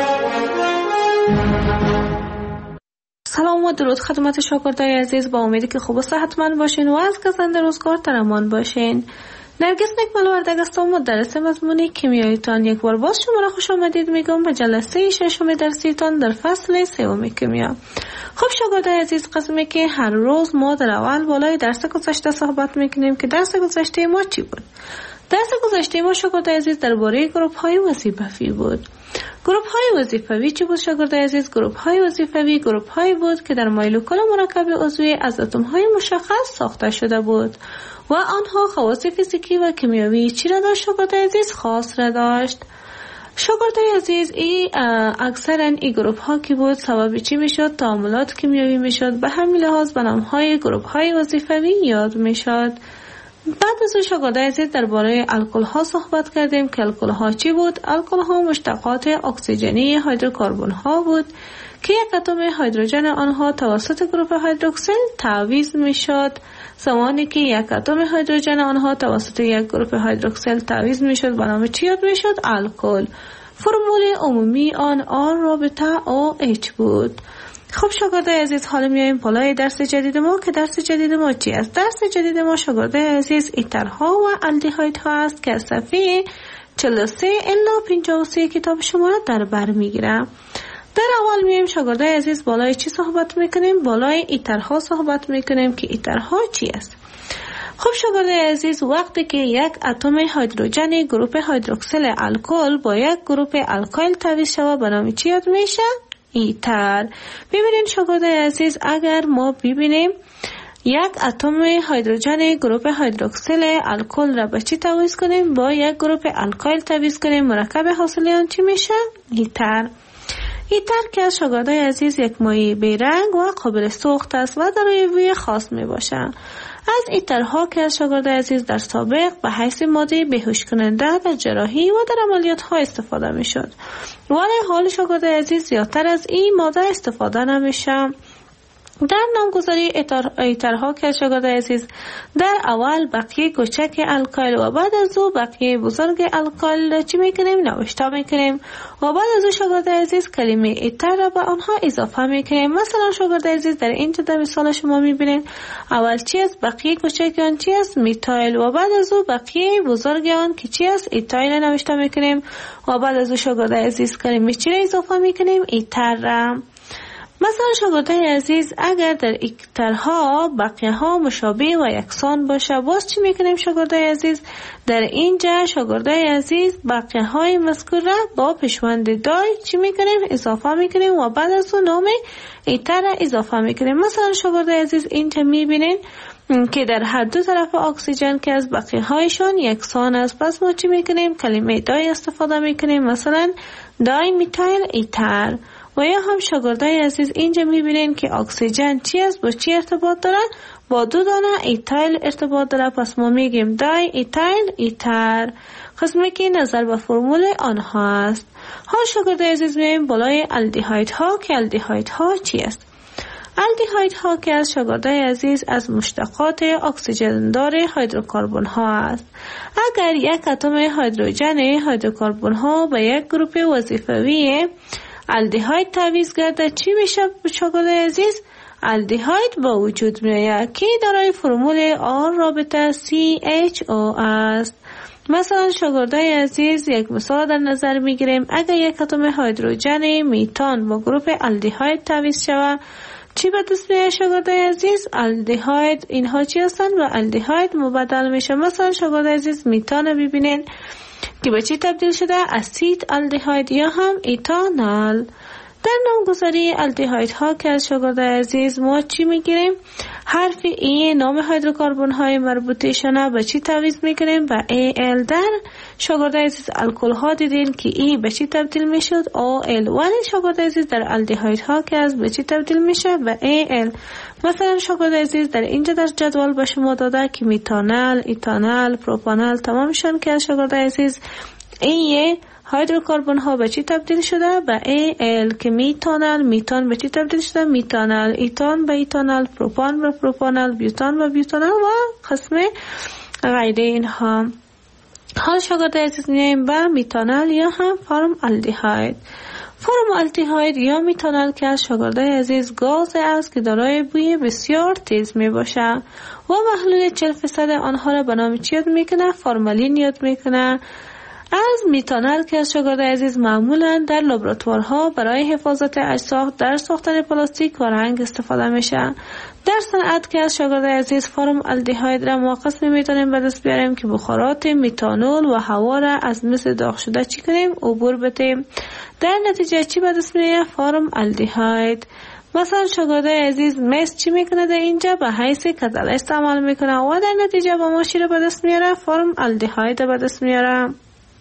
سلام و درود خدمت شاگردای عزیز، با امیدی که خوب و صحتمند باشین و از گزنده روزگار در امان باشین. نرگس نکملوردگ هستم، مدرس مضمون کیمیاییتان. یک بار باز شما را خوش آمدید میگم به جلسه 6 درسیتان در فصل 3 کیمیا. خب شاگردای عزیز، قسمی که هر روز ما در اول بالای درس گذشته صحبت میکنیم که درس گذشته ما چی بود؟ درس گذشته ما شاگردای عزیز درباره گروپ های وظیفوی بود. گروپ های وظیفوی چی بود شاگردای عزیز؟ گروپ های وظیفوی گروپ هایی بود که در مولکول مرکب عضوی از اتم های مشخص ساخته شده بود و آنها خواص فیزیکی و کیمیایی چی را داشت شاگردای عزیز؟ خاص را داشت. شاگردای عزیز، اکثرا این گروپ ها که بود سبب چی میشد؟ تعاملات کیمیایی میشد. به همین لحاظ به نام های گروپ های وظیفوی یاد میشد. بعد از شاگردای عزیز درباره الکل ها صحبت کردیم که الکل ها چی بود؟ الکل ها مشتقات اکسیژنی هیدروکربن ها بود که یک اتم هیدروژن آنها توسط گروپ هیدروکسیل تعویض میشد. زمانی که یک اتم هیدروژن آنها توسط یک گروپ هیدروکسیل تعویض میشد به نام چی یاد میشد؟ الکل. فرمول عمومی آن آر رابطه OH بود. خب شاگردای عزیز، حالا میایم بالای درس جدید ما که درس جدید ما چی است؟ درس جدید ما شاگردای عزیز ایترها و الدیهایدها است که از صفحه 43 الی 53 کتاب شما را در بر میگیرم. در اول میایم شاگردای عزیز بالای چی صحبت میکنیم؟ بالای ایترها صحبت میکنیم که ایترها چی است؟ خب شاگردای عزیز، وقتی که یک اتم هیدروژن گروپ هیدروکسیل الکل با یک گروپ الکایل تعویض شود به نام چی یاد میشه؟ ایتر. ببینید شاگردای عزیز، اگر ما ببینیم یک اتم هیدروژن گروپ هیدروکسیل الکل را به چی تعویض کنیم؟ با یک گروپ الکایل تعویض کنیم، مرکب حاصل آن چی میشه؟ ایتر. ایتر که از شاگردای عزیز یک مایع بیرنگ و قابل سوخت است و دارای بوی خاص می باشد. از ایترها که از شاگردای عزیز در سابق به حیث ماده بیهوش کننده در جراحی و در عملیات ها استفاده می شد، ولی حال شاگردای عزیز زیادتر از این ماده استفاده نمیشه. در نامگذاری ایترها که شاگردای عزیز در اول بقیه کوچک الکایل و بعد از او بقیه بزرگ الکایل چی میکنیم؟ نوشته میکنیم و بعد از او شاگردای عزیز کلمه ایتر را به آنها اضافه میکنیم. مثلا شاگردای عزیز در اینجا در مثال شما میبینید اول چی است؟ بقیه کوچک آن چی است؟ میتایل و بعد از او بقیه بزرگ آن که چی است؟ ایتایل نوشته میکنیم و بعد از او شاگردای عزیز کلمه چی را اضافه میکنیم؟ ایتر را. مثلا شاگردای عزیز اگر در ایترها بقیه ها مشابه و یکسان باشه، باز چی میکنیم شاگردای عزیز؟ در اینجا شاگردای عزیز بقیه های مذکور را با پیشوند دای چی میکنیم؟ اضافه میکنیم و بعد از اون نام ایتر را اضافه میکنیم. مثلا شاگردای عزیز اینجا میبینین که در هر دو طرف اکسیژن که از بقیه هایشان یکسان است، پس ما چی میکنیم؟ کلمه دای استفاده میکنیم، مثلا دای میتایل ایتر. و یا هم شاگردای عزیز اینجا میبینین که اکسیژن چی است؟ با چی ارتباط داره؟ با دو دانه ایتایل ارتباط داره، پس ما میگیم دای ایتایل ایتر، قسمی که نظر به فرمول آنها است. حال شاگردای عزیز میایم بالای الدیهاید ها که الدیهاید ها چی است؟ الدیهاید ها که از شاگردای عزیز از مشتقات اکسیژن دار هیدروکربن ها است. اگر یک اتم هیدروژن هیدروکربن ها به یک گروپ وظیفوی الدیهاید تعویض گردد چی میشه شاگردای عزیز؟ الدیهاید با وجود میآید که دارای فرمول آر رابطه CHO است. مثلا شاگردای عزیز یک مثال در نظر میگیریم. اگر یک اتم هیدروژن میتان با گروپ الدیهاید تعویض شود چی به دست میاد شاگردای عزیز؟ الدیهاید. اینها چی هستند؟ و الدیهاید مبدل میشه. مثلا شاگردای عزیز میتان ببینین که به چی تبدیل شده؟ اسید الدیهاید یا هم ایتانال. در نامگذاری الدیهاید ها که از شاگردای عزیز ما چی میگیریم؟ حرف ای نام هیدروکربن های مربوطه‌شان به چی تعویض میکنیم؟ به AL. در شاگردای عزیز الکل ها دیدین که ای به چی تبدیل میشد؟ OL. ولی شاگردای عزیز در الدیهاید ها که از به چی تبدیل میشه؟ به AL. مثلا شاگردای عزیز در اینجا در جدول به شما داده که میتانل، ایتانال، پروپانال تمامشان که از شاگردای عزیز ای هیدروکربن ها به چی تبدیل شده؟ به AL. که میتانل، میتان به چی تبدیل شده؟ میتانل، ایتان به ایتانل، پروپان به پروپانل، بیوتان به بیوتانل و قسم غیره اینها. حال شاگردای عزیز میایم به میتانل یا هم فرم الدیهاید. فرم الدیهاید یا میتانل که از شاگردای عزیز گاز است که دارای بوی بسیار تیز می باشه و محلول 40% آنها را به نام چی یاد میکنه؟ فورمالین یاد میکنه. از میتانل که از شاگردای عزیز معمولا در لابراتوارها برای حفاظت اجزا در ساختن پلاستیک و رنگ استفاده میشه. در صنعت که از شاگردای عزیز فرم الدیهاید را ما قسمی میتونیم به دست بیاریم که بخارات میتانول و هوا را از مثل داغ شده چی کنیم؟ عبور بدیم. در نتیجه چی به دست میاد؟ فرم الدیهاید. مثلا شاگردای عزیز مس چی میکنه؟ در اینجا به حیث کتله استعمال میکنه و در نتیجه با ما چی را به دست میاره؟ فرم الدیهاید به دست میاره.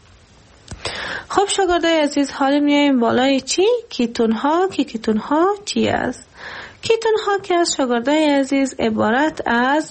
خب شاگردای عزیز حالا میایم بالای چی؟ کیتون ها. که کیتون ها چی است؟ کیتون ها که از شاگردای عزیز عبارت از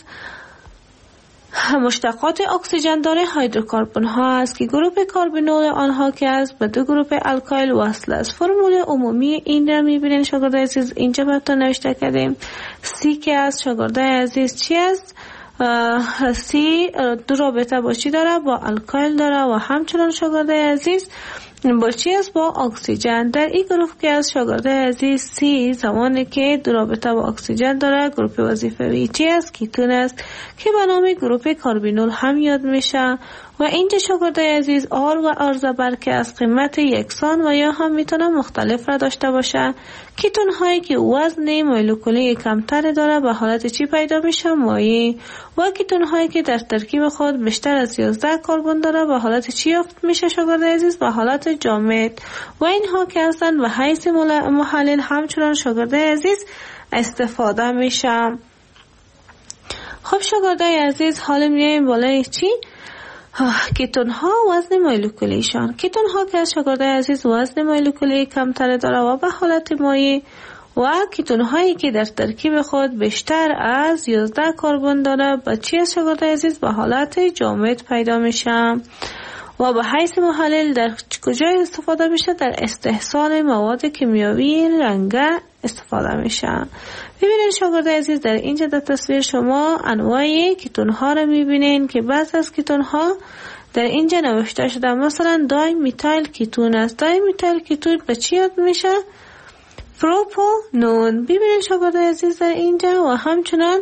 مشتقات اکسیژن دار هیدروکربن ها است که گروپ کاربنول آنها که از به دو گروپ الکایل وصل است. فرمول عمومی این را میبینین شاگردای عزیز اینجا براتون نوشته کردیم. سی که از شاگردای عزیز چی است؟ سی دو رابطه با چی داره؟ با الکایل داره و همچنان شاگردای عزیز با چی است؟ با اکسیژن. در این گروه که از شاگردای عزیز سی زمانی که دو رابطه با اکسیژن داره گروپ وظیفه‌ای چی است؟ کیتون است که به نام گروپ کاربینول هم یاد میشه. و اینجا شاگردای عزیز آر و آر زبر که از قیمت یکسان و یا هم میتونه مختلف را داشته باشه. کیتون هایی که وزن مولکولی کمتر داره به حالت چی پیدا میشه؟ مایع. و کیتون هایی که در ترکیب خود بیشتر از 11 کربن داره به حالت چی یافت میشه شاگردای عزیز؟ به حالت جامد. و اینها که هستن به حیث محلل همچنان شاگردای عزیز استفاده میشه. خب شاگردای عزیز حالا میایم بالای چی؟ کیتون ها وزن مولکولیشان. کیتون ها که از شاگردای عزیز وزن مولکولی کمتر داره و به حالت مایع و کیتون هایی که در ترکیب خود بیشتر از 11 کربن داره به چی از شاگردای عزیز؟ به حالت جامد پیدا میشه. و به حیث محلل در کجا استفاده میشه؟ در استحصال مواد کیمیاوی رنگه استفاده میشه. ببینید شاگردای عزیز در اینجا در تصویر شما انواع کیتون ها رو میبینین که بعض از کیتون ها در اینجا نوشته شده. مثلا دای میتایل کیتون است. دای میتایل کیتون به چی یاد میشه؟ پروپانول. ببینید شاگردای عزیز در اینجا و همچنان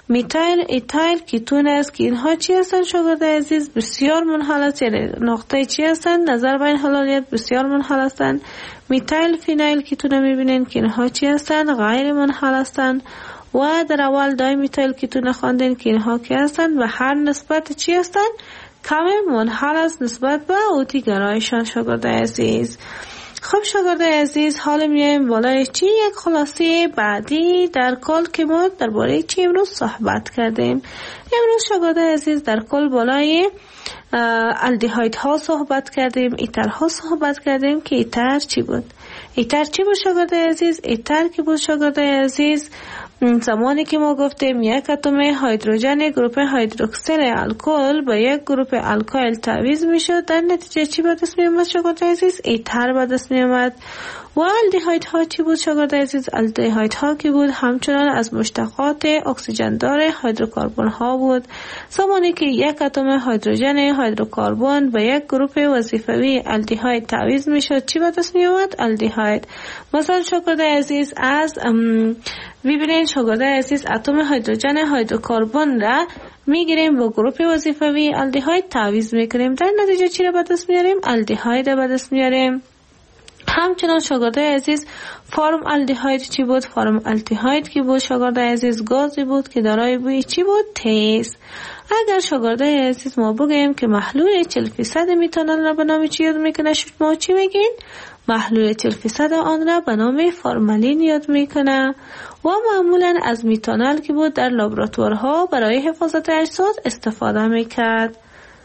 میتایل ایتایل کیتون است که اینها چی هستند شاگرد عزیز؟ بسیار منحل است. یعنی نقطه چی هستند؟ نظر بین حلالیت بسیار منحل هستند. میتایل فینایل کیتون میبینین که اینها چی هستند؟ غیر منحل هستند. و در اول دای میتایل کیتون خواندین که اینها کی هستند و هر نسبت چی هستند؟ کم منحل است نسبت به اوتی گرایشان شاگرد عزیز. خب شاگرد عزیز حالا میایم بالای چی؟ یک خلاصه بعدی در کل که ما درباره چی امروز صحبت کردیم. امروز شاگرد عزیز در کل بالای الدهاید ها صحبت کردیم، ایتر ها صحبت کردیم که ایتر چی بود؟ ایتر چی بود شاگرد عزیز؟ ایتر که بود شاگرد عزیز زمانی که ما گفتیم یک اتم هیدروژن گروپ هیدروکسیل الکل با یک گروپ الکایل تعویض میشد، در نتیجه چی به دست می اومد شاگرد عزیز؟ ایتر به دست می اومد. و الدهاید ها چی بود شاگرد عزیز؟ الدهاید ها که بود همچنان از مشتقات اکسیژن دار هیدروکربن ها بود. زمانی که یک اتم هیدروژن هیدروکربن با یک گروپ وظیفوی الدهاید تعویض میشد چی به دست می اومد؟ الدهاید. مثلا شاگرد عزیز از ببینید شاگرد عزیز اتم هیدروژن هیدروکربن را میگیریم با گروپ وظیفوی الدهاید تعویض میکنیم، در نتیجه چی را به دست میاریم؟ الدهاید را به دست میاریم. همچنان شاگرد عزیز فرم الدهاید چی بود؟ فرم الدهاید که بود شاگرد عزیز گازی بود که دارای بوی چی بود؟ تیز. اگر شاگرد عزیز ما بگیم که محلول 40% میتانول را به نام چی یاد میکنه، شما چی میگین؟ محلول 40% آن را به نام فرمالین یاد میکنه و معمولا از میتانول که بود در لابراتوارها برای حفاظت اجساد استفاده میکرد.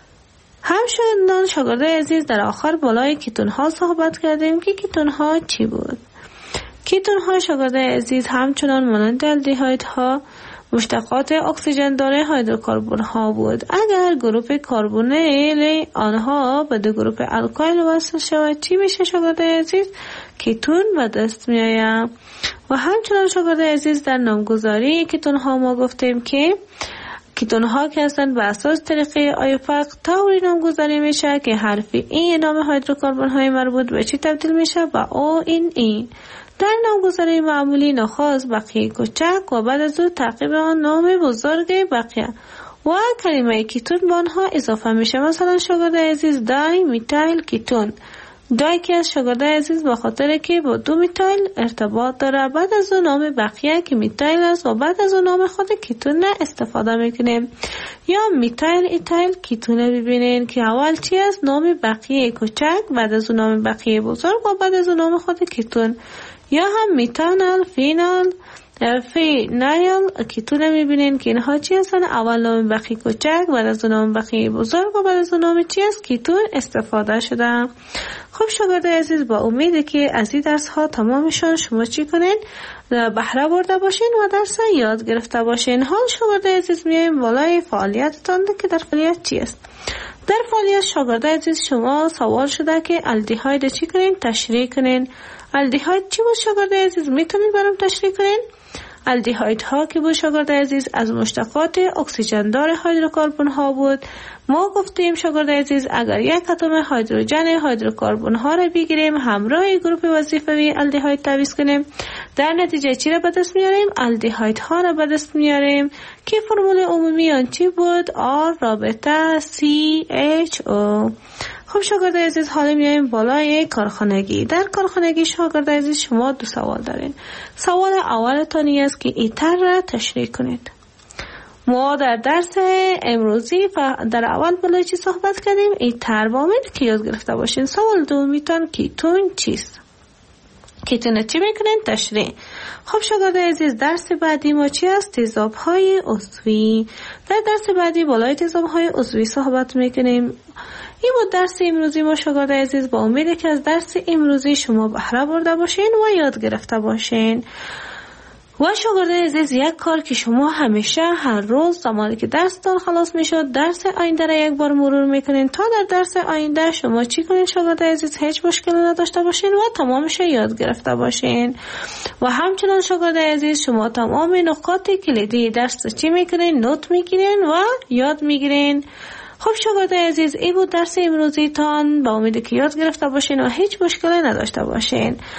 همچنان شاگرد عزیز در آخر بالای کیتون ها صحبت کردیم که کیتون ها چی بود؟ کیتون ها شاگرد عزیز همچنان مانند الدهاید ها مشتقات اکسیژن دار هیدروکربن ها بود. اگر گروپ کربونیل آنها به دو گروپ الکایل وصل شود چی میشه شاگرد عزیز؟ کیتون به دست می آید. و همچنان شاگرد عزیز در نامگذاری کیتون ها ما گفتیم که کیتون ها که هستند به اساس طریقه آیوپاک طوری نامگذاری میشه که حرف ای نام هیدروکربن های مربوط به چی تبدیل میشه؟ به او این ای. در نامگذاری معمولی نخست بقیه کوچک و بعد از او تعقیب آن نام بزرگ بقیه و کلمه کیتون به آنها اضافه میشه. مثلا شاگرد عزیز دای میتایل کیتون، دای که از شاگرد عزیز به خاطر که با دو میتایل ارتباط داره، بعد از اون نام بقیه که میتایل است و بعد از اون نام خود کیتون استفاده میکنیم. یا میتایل ایتایل کیتون ببینین که اول چی است؟ نام بقیه کوچک، بعد از اون نام بقیه بزرگ و بعد از اون نام خود کیتون. یا هم میتانال فینایل کیتون میبینین که اینها چی هستن؟ اول نام بقیه کوچک، بعد از نام بقیه بزرگ و بعد از نام چی است؟ کیتون استفاده شده. خب شاگرد عزیز با امید که از این درس ها تمامشان شما چی کنین؟ بهره برده باشین و درس یاد گرفته باشین. حال شاگرد عزیز میایم بالای فعالیتتان که در فعالیت چی است؟ در فعالیت شاگرد عزیز شما سوال شده که الدهاید چی کنین؟ تشریح کنین. الدهاید چی بود شاگرد عزیز؟ میتونید برام تشریح کنین؟ الدهاید ها که بود شاگرد عزیز از مشتقات اکسیژن دار هیدروکربن ها بود. ما گفتیم شاگرد عزیز اگر یک اتم هیدروژن هیدروکربن ها را بگیریم همراه گروپ وظیفوی الدهاید تعویض کنیم، در نتیجه چی را به دست میاریم؟ الدهاید ها را به دست میاریم که فرمول عمومی آن چی بود؟ R رابطه CHO. خب شاگرد عزیز حالا میایم بالای کارخانگی. در کارخانگی شاگرد عزیز شما دو سوال دارین. سوال اولتانی است که ایتر را تشریح کنید. ما در درس امروزی در اول بالای چی صحبت کردیم؟ ایتر با امید که یاد گرفته باشین. سوال دومیتان کیتون چیست؟ کیتون چی میکنین؟ تشریح. خب شاگرد عزیز درس بعدی ما چی است؟ تیزاب های عضوی. در درس بعدی بالای تیزاب های عضوی صحبت میکنیم. این بود درس امروزی ما شاگرد عزیز. با امید که از درس امروزی شما بهره برده باشین و یاد گرفته باشین. و شاگرد عزیز یک کار که شما همیشه هر روز زمانی که درستان خلاص میشد درس آینده را یک بار مرور میکنین تا در درس آینده شما چی کنین شاگرد عزیز؟ هیچ مشکلی نداشته باشین و تمامش یاد گرفته باشین. و همچنان شاگرد عزیز شما تمام نکات کلیدی درس چی میکنین؟ نوت میگیرین و یاد میگیرین. خب شاگرد عزیز این بود درس امروزی تان. با امید که یاد گرفته باشین و هیچ مشکلی نداشته باشین.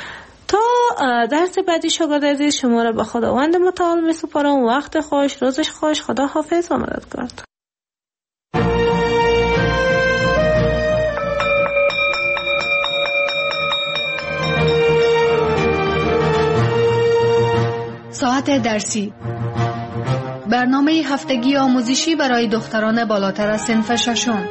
تا درس بعدی شاگرد عزیز شما را به خداوند متعال می سپارم. وقت خوش، روزش خوش، خدا حافظ و مددگار. ساعت درسی، برنامه هفتگی آموزشی برای دختران بالاتر از صنف ششم.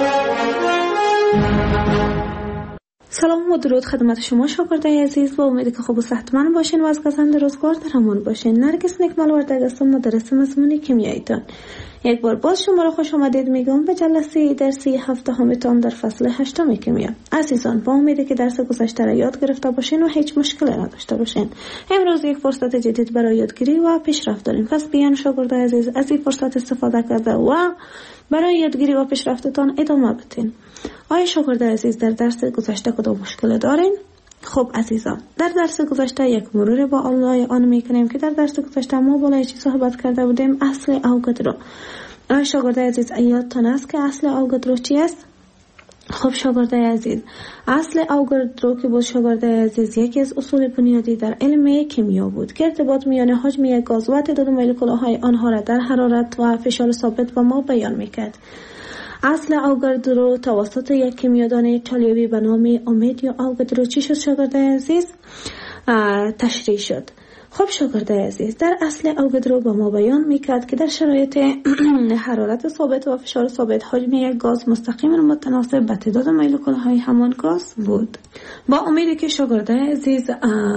سلام و درود خدمت شما شاگردای عزیز، با امید که خوب و صحتمند باشین و از گزند روزگار در امان باشین. نرگس نکمل وردگ هستم، مدرس مضمون کیمیاییتان. یک بار باز شما را خوش آمدید میگم به جلسه درسی هفته‌هایتان در فصل 8 کیمیا. عزیزان، با امید که درس گذشته را یاد گرفته باشین و هیچ مشکلی نداشته باشین. امروز یک فرصت جدید برای یادگیری و پیشرفت داریم. پس بیان شاگردای عزیز از این فرصت استفاده کرده و برای یادگیری و پیشرفتتان ادامه بدین. آیا شاگردای عزیز در درس گذشته کدام مشکل دارین؟ خب عزیزان، در درس گذشته یک مرور با الله آن میکنیم که در درس گذشته ما بالای چی صحبت کرده بودیم؟ اصل اوگادرو. آیا شاگردای عزیز یادتان است که اصل اوگادرو چی است؟ خب شاگردای عزیز، اصل اوگادرو که بود شاگردای عزیز یکی از اصول بنیادی در علم کیمیا بود که ارتباط میان حجم یک گاز و تعداد مولکول‌های آنها را در حرارت و فشار ثابت به ما بیان میکرد. اصل اوگادرو توسط یک کیمیادان ایتالیایی به نام اومدیو اوگادرو چی شد شاگردای عزیز؟ تشریح شد. خب شاگردای عزیز، در اصل اوگادرو به ما بیان میکرد که در شرایط حرارت ثابت و فشار ثابت حجم یک گاز مستقیما متناسب به تعداد مولکول‌های همان گاز بود. با امیدی که شاگردای عزیز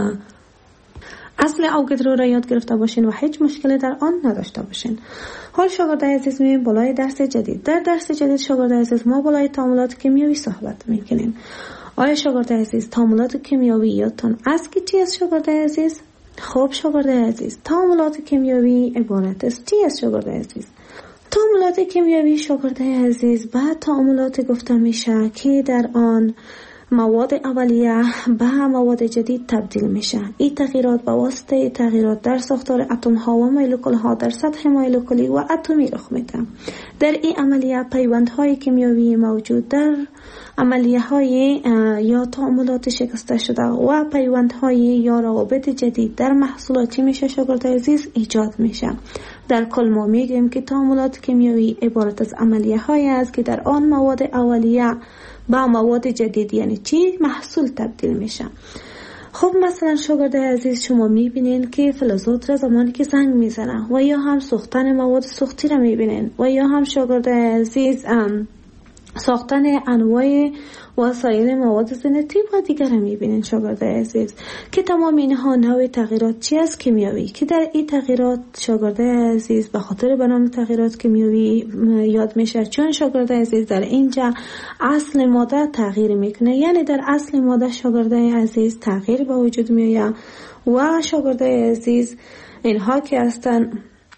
اصل اوگادرو را یاد گرفته باشین و هیچ مشکلی در آن نداشته باشین. حال شاگردای عزیز میریم بالای درس جدید. در درس جدید شاگردای عزیز ما بالای تعاملات کیمیایی صحبت میکنیم. آیا شاگردای عزیز تعاملات کیمیایی یادتان است که چی است شاگردای عزیز؟ خب شاگردای عزیز، تعاملات کیمیایی عبارت است چی است شاگردای عزیز؟ تعاملات کیمیایی شاگردای عزیز بعد تعاملات گفته میشه که در آن مواد اولیه به مواد جدید تبدیل میشه. این تغییرات به واسطه تغییرات در ساختار اتم ها و مولکول ها در سطح مولکولی و اتمی رخ میده. در این عملیه پیوندهای کیمیایی موجود در عملیه های یا تعاملات شکسته شده و پیوندهای یا روابط جدید در محصولات چی میشه شاگردای عزیز؟ ایجاد میشه. در کل ما میگیم که تعاملات کیمیایی عبارت از عملیه های است که در آن مواد اولیه با مواد جدید یعنی چی؟ محصول تبدیل میشه. خب مثلا شاگردای عزیز شما میبینین که فلزات را زمانی که زنگ میزنه و یا هم سوختن مواد سوختی را میبینین و یا هم شاگردای عزیز ساختن انواع وسایل مواد زینتی و دیگر میبینین شاگردای عزیز که تمام اینها نوع تغییرات چی است؟ کیمیایی. که در این تغییرات شاگردای عزیز به خاطر به نام تغییرات کیمیایی یاد میشه، چون شاگردای عزیز در اینجا اصل ماده تغییر میکنه، یعنی در اصل ماده شاگردای عزیز تغییر به وجود میاد و شاگردای عزیز اینها که هستن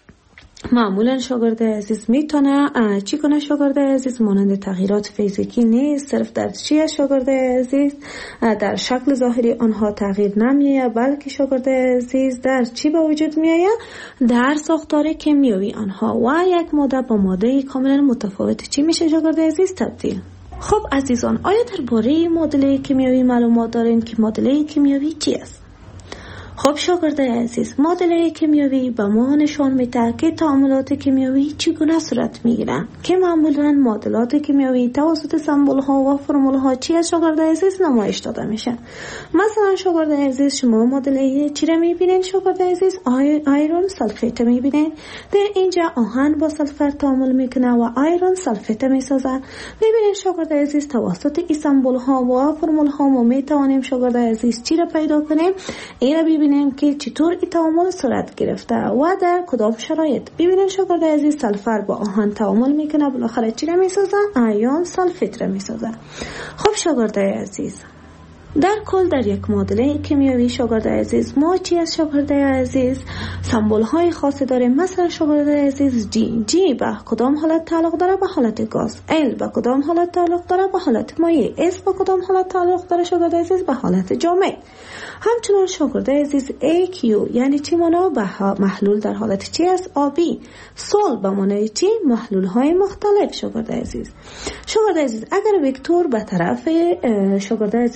معمولا شاگرد عزیز میتونه چی کنه شاگرد عزیز؟ مانند تغییرات فیزیکی نیست، صرف در چی شاگرد عزیز؟ در شکل ظاهری آنها تغییر نمیآید، بلکه شاگرد عزیز در چی به وجود میآید؟ در ساختار کیمیایی آنها و یک ماده با ماده کاملا متفاوت چی میشه شاگرد عزیز؟ تبدیل. خب عزیزان، آیا درباره معادله کیمیایی معلومات دارین که معادله کیمیایی چی است؟ خب شاگردای عزیز، معادله کیمیایی به ما نشان میده که تعاملات کیمیایی چگونه صورت میگیرن که معمولا معادلات کیمیایی توسط سمبل ها و فرمول ها چی از شاگردای عزیز نمایش داده میشن. مثلا شاگردای عزیز شما معادله چی را میبینین شاگردای عزیز؟ آیرون سلفیت میبینین. در اینجا آهن با سلفر تعامل میکنه و آیرون سلفیت میسازه. میبینین شاگردای عزیز توسط این سمبل ها و فرمول ها ما میتوانیم شاگردای عزیز چی را پیدا کنیم؟ این ببینیم که چطور این تعامل صورت گرفته و در کدام شرایط. ببینیم شاگردای عزیز سلفر با آهن تعامل میکنه، بالاخره چی را میسازه؟ آیون سلفیت را میسازه. خب شاگردای عزیز، در کل در یک معادله کیمیایی شاگردای عزیز ما چی از شاگردای عزیز؟ سمبل های خاصی داریم. مثلا شاگردای عزیز جی به کدام حالت تعلق داره؟ به حالت گاز. ال به کدام حالت تعلق داره؟ به حالت مایع. اس به کدام حالت تعلق داره شاگردای عزیز؟ به حالت جامد. همچنان شاگردای عزیز AQ یعنی چی مانا؟ به محلول در حالت چی است؟ آبی. سول به معنای چی؟ محلول های مختلف. شاگردای عزیز، شاگردای عزیز اگر وکتور به طرف شاگردای عزیز راست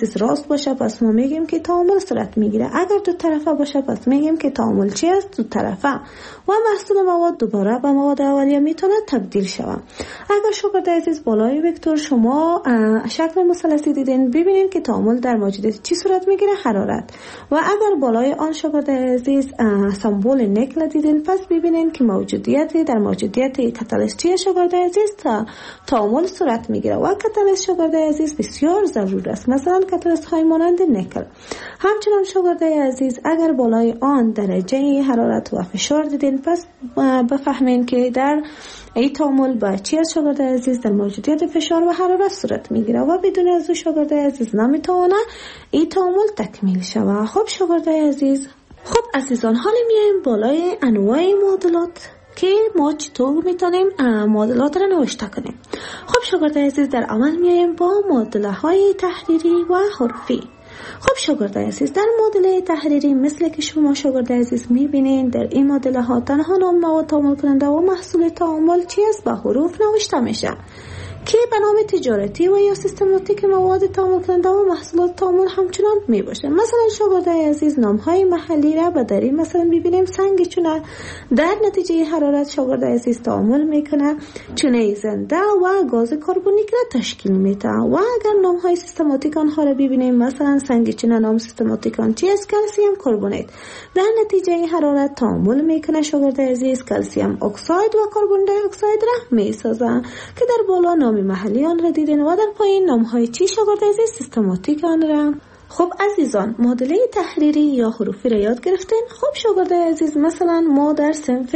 باشه پس ما میگیم که تعامل صورت میگیره. اگر دو طرفه باشه پس میگیم که تعامل چی است؟ دو طرفه. و محصول مواد دوباره به مواد اولیه میتونه تبدیل شود. اگر شاگرد عزیز بالای وکتور شما شکل مثلثی دیدین، ببینید که تعامل در موجودیت چی صورت میگیره؟ حرارت. و اگر بالای آن شاگرد عزیز سمبل نیکل دیدین، پس ببینید که در موجودیت کاتالیستی شاگرد عزیز تعامل صورت میگیره و کاتالیست شاگرد عزیز بسیار ضرور است. مثلا کاتالیست های مانند نیکل. همچنان شاگرد عزیز اگر بالای آن درجه حرارت و فشار دیدین، پس بفهمین که در ای تعامل با چی از شاگرد عزیز در موجودیت فشار و حرارت صورت میگیره و بدون از شاگرد عزیز نمیتونه ای تعامل تکمیل شود. خب شاگرد عزیز، خب عزیزان، حالا میایم بالای انواع معادلات که ما چطور میتونیم معادلات را نوشته کنیم. خب شاگرد عزیز، در اول میایم با معادله های تحریری و حروفی. خب شاگرد عزیز، در معادله تحریری مثل که شما شاگرد عزیز میبینید، در این معادله ها تنها نام مواد تعامل کننده و محصول تعامل چی است؟ با حروف نوشته میشه که به نام تجارتی و یا سیستماتیک مواد تعامل کننده و محصولات تعامل همچنان می باشه. مثلا شاگرد عزیز نام های محلی را به دری مثلا ببینیم سنگ چونه در نتیجه حرارت شاگرد عزیز تعامل میکنه چونه زنده و گاز کربونیک را تشکیل میده. و اگر نام های سیستماتیک آنها را ببینیم، مثلا سنگ چونه نام سیستماتیک آن چی است؟ کلسیم کربونیت. در نتیجه حرارت تعامل میکنه شاگرد عزیز کلسیم اکساید و کربن دی اکساید را میسازه که در بالا نام محلی آن را دیدین و در پایین نام های چی شاگرد عزیز؟ سیستماتیک آن را. خب عزیزان، معادله تحریری یا حروفی را یاد گرفتین. خب شاگرد عزیز، مثلا ما در صنف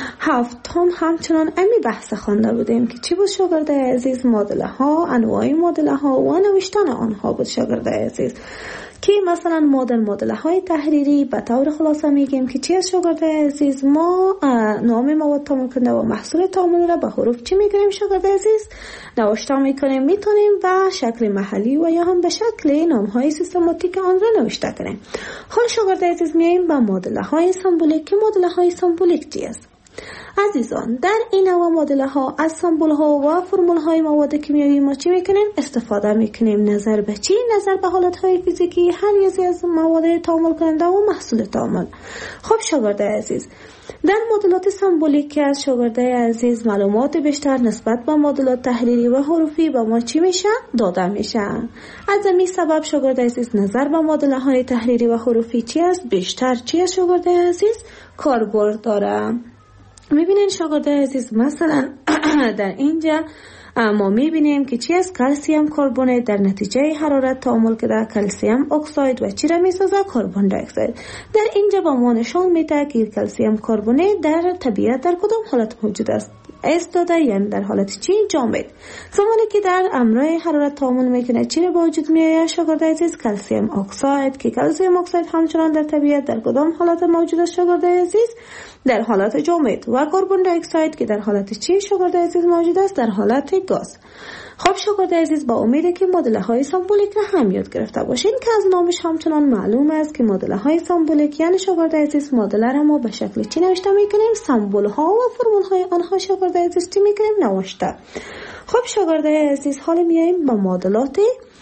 هفتم همچنان امی بحث خوانده بودیم که چی بود شاگرد عزیز؟ معادله ها، انواع معادله ها و نوشتن آنها بود شاگرد عزیز. که مثلا ما در معادله های تحریری به طور خلاصه میگیم که چی از شاگرد عزیز؟ ما نام مواد تعامل کننده و محصول تعامل را به حروف چی میکنیم شاگرد عزیز؟ نوشته میکنیم. میتونیم به شکل محلی و یا هم به شکل نام های سیستماتیک آن را نوشته کنیم. حال شاگرد عزیز میایم به معادله های سمبولیک که معادله های سمبولیک چی است؟ عزیزان، در این نوع معادله ها از سمبل ها و فرمول های مواد کیمیایی ما چی میکنیم؟ استفاده میکنیم. نظر به چی؟ نظر به حالت های فیزیکی هر یکی از مواد تعامل کننده و محصول تعامل. خب شاگرد عزیز، در معادلات سمبولیک که از شاگرد عزیز معلومات بیشتر نسبت به معادلات تحریری و حروفی به ما چی میشه؟ داده میشه. از همین سبب شاگرد عزیز نظر به معادله های تحریری و حروفی چی است؟ بیشتر چی است شاگرد عزیز؟ کاربرد داره. میبینین شاگرد عزیز، مثلا در اینجا ما میبینیم که چی است؟ کلسیم کربونیت در نتیجه حرارت تعامل کرده کلسیم اکساید و چی را میسازه؟ کربن دی اکساید. در اینجا با ما نشان میده که کلسیم کربونیت در طبیعت در کدام حالت موجود است؟ داده، یعنی در حالت چی؟ جامد. زمانی که در امرای حرارت تعامل میکنه چی را به وجود میآید شاگرد عزیز؟ کلسیم اکساید. که کلسیم اکساید همچنان در طبیعت در کدام حالت موجود است شاگرد عزیز؟ در حالت جامد. و کربن دی اکساید که در حالت چی شاگرد عزیز موجود است؟ در حالت گاز. خب شاگرد عزیز، با امید که معادله های سمبولیک را هم یاد گرفته باشین که از نامش همچنان معلوم است که معادله های سمبولیک یعنی شاگرد عزیز معادله را ما به شکل چی نوشته میکنیم؟ سمبل ها و فرمول های آنها شاگرد عزیز چی میکنیم؟ نوشته. خب شاگرد عزیز، حالا میایم با معادلات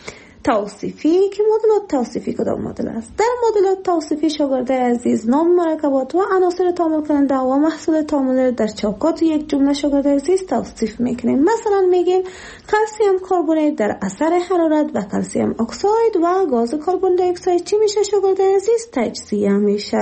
توصیفی که معادلات توصیفی کدام معادله است؟ در معادلات توصیفی شاگرد عزیز نام مرکبات و عناصر تعامل کننده و محصول تعامل در چوکات یک جمله شاگرد عزیز توصیف میکنیم. مثلا میگیم کلسیم کربونیت در اثر حرارت و کلسیم اکساید و گاز کربن دی اکساید چی میشه شاگرد عزیز؟ تجزیه میشه.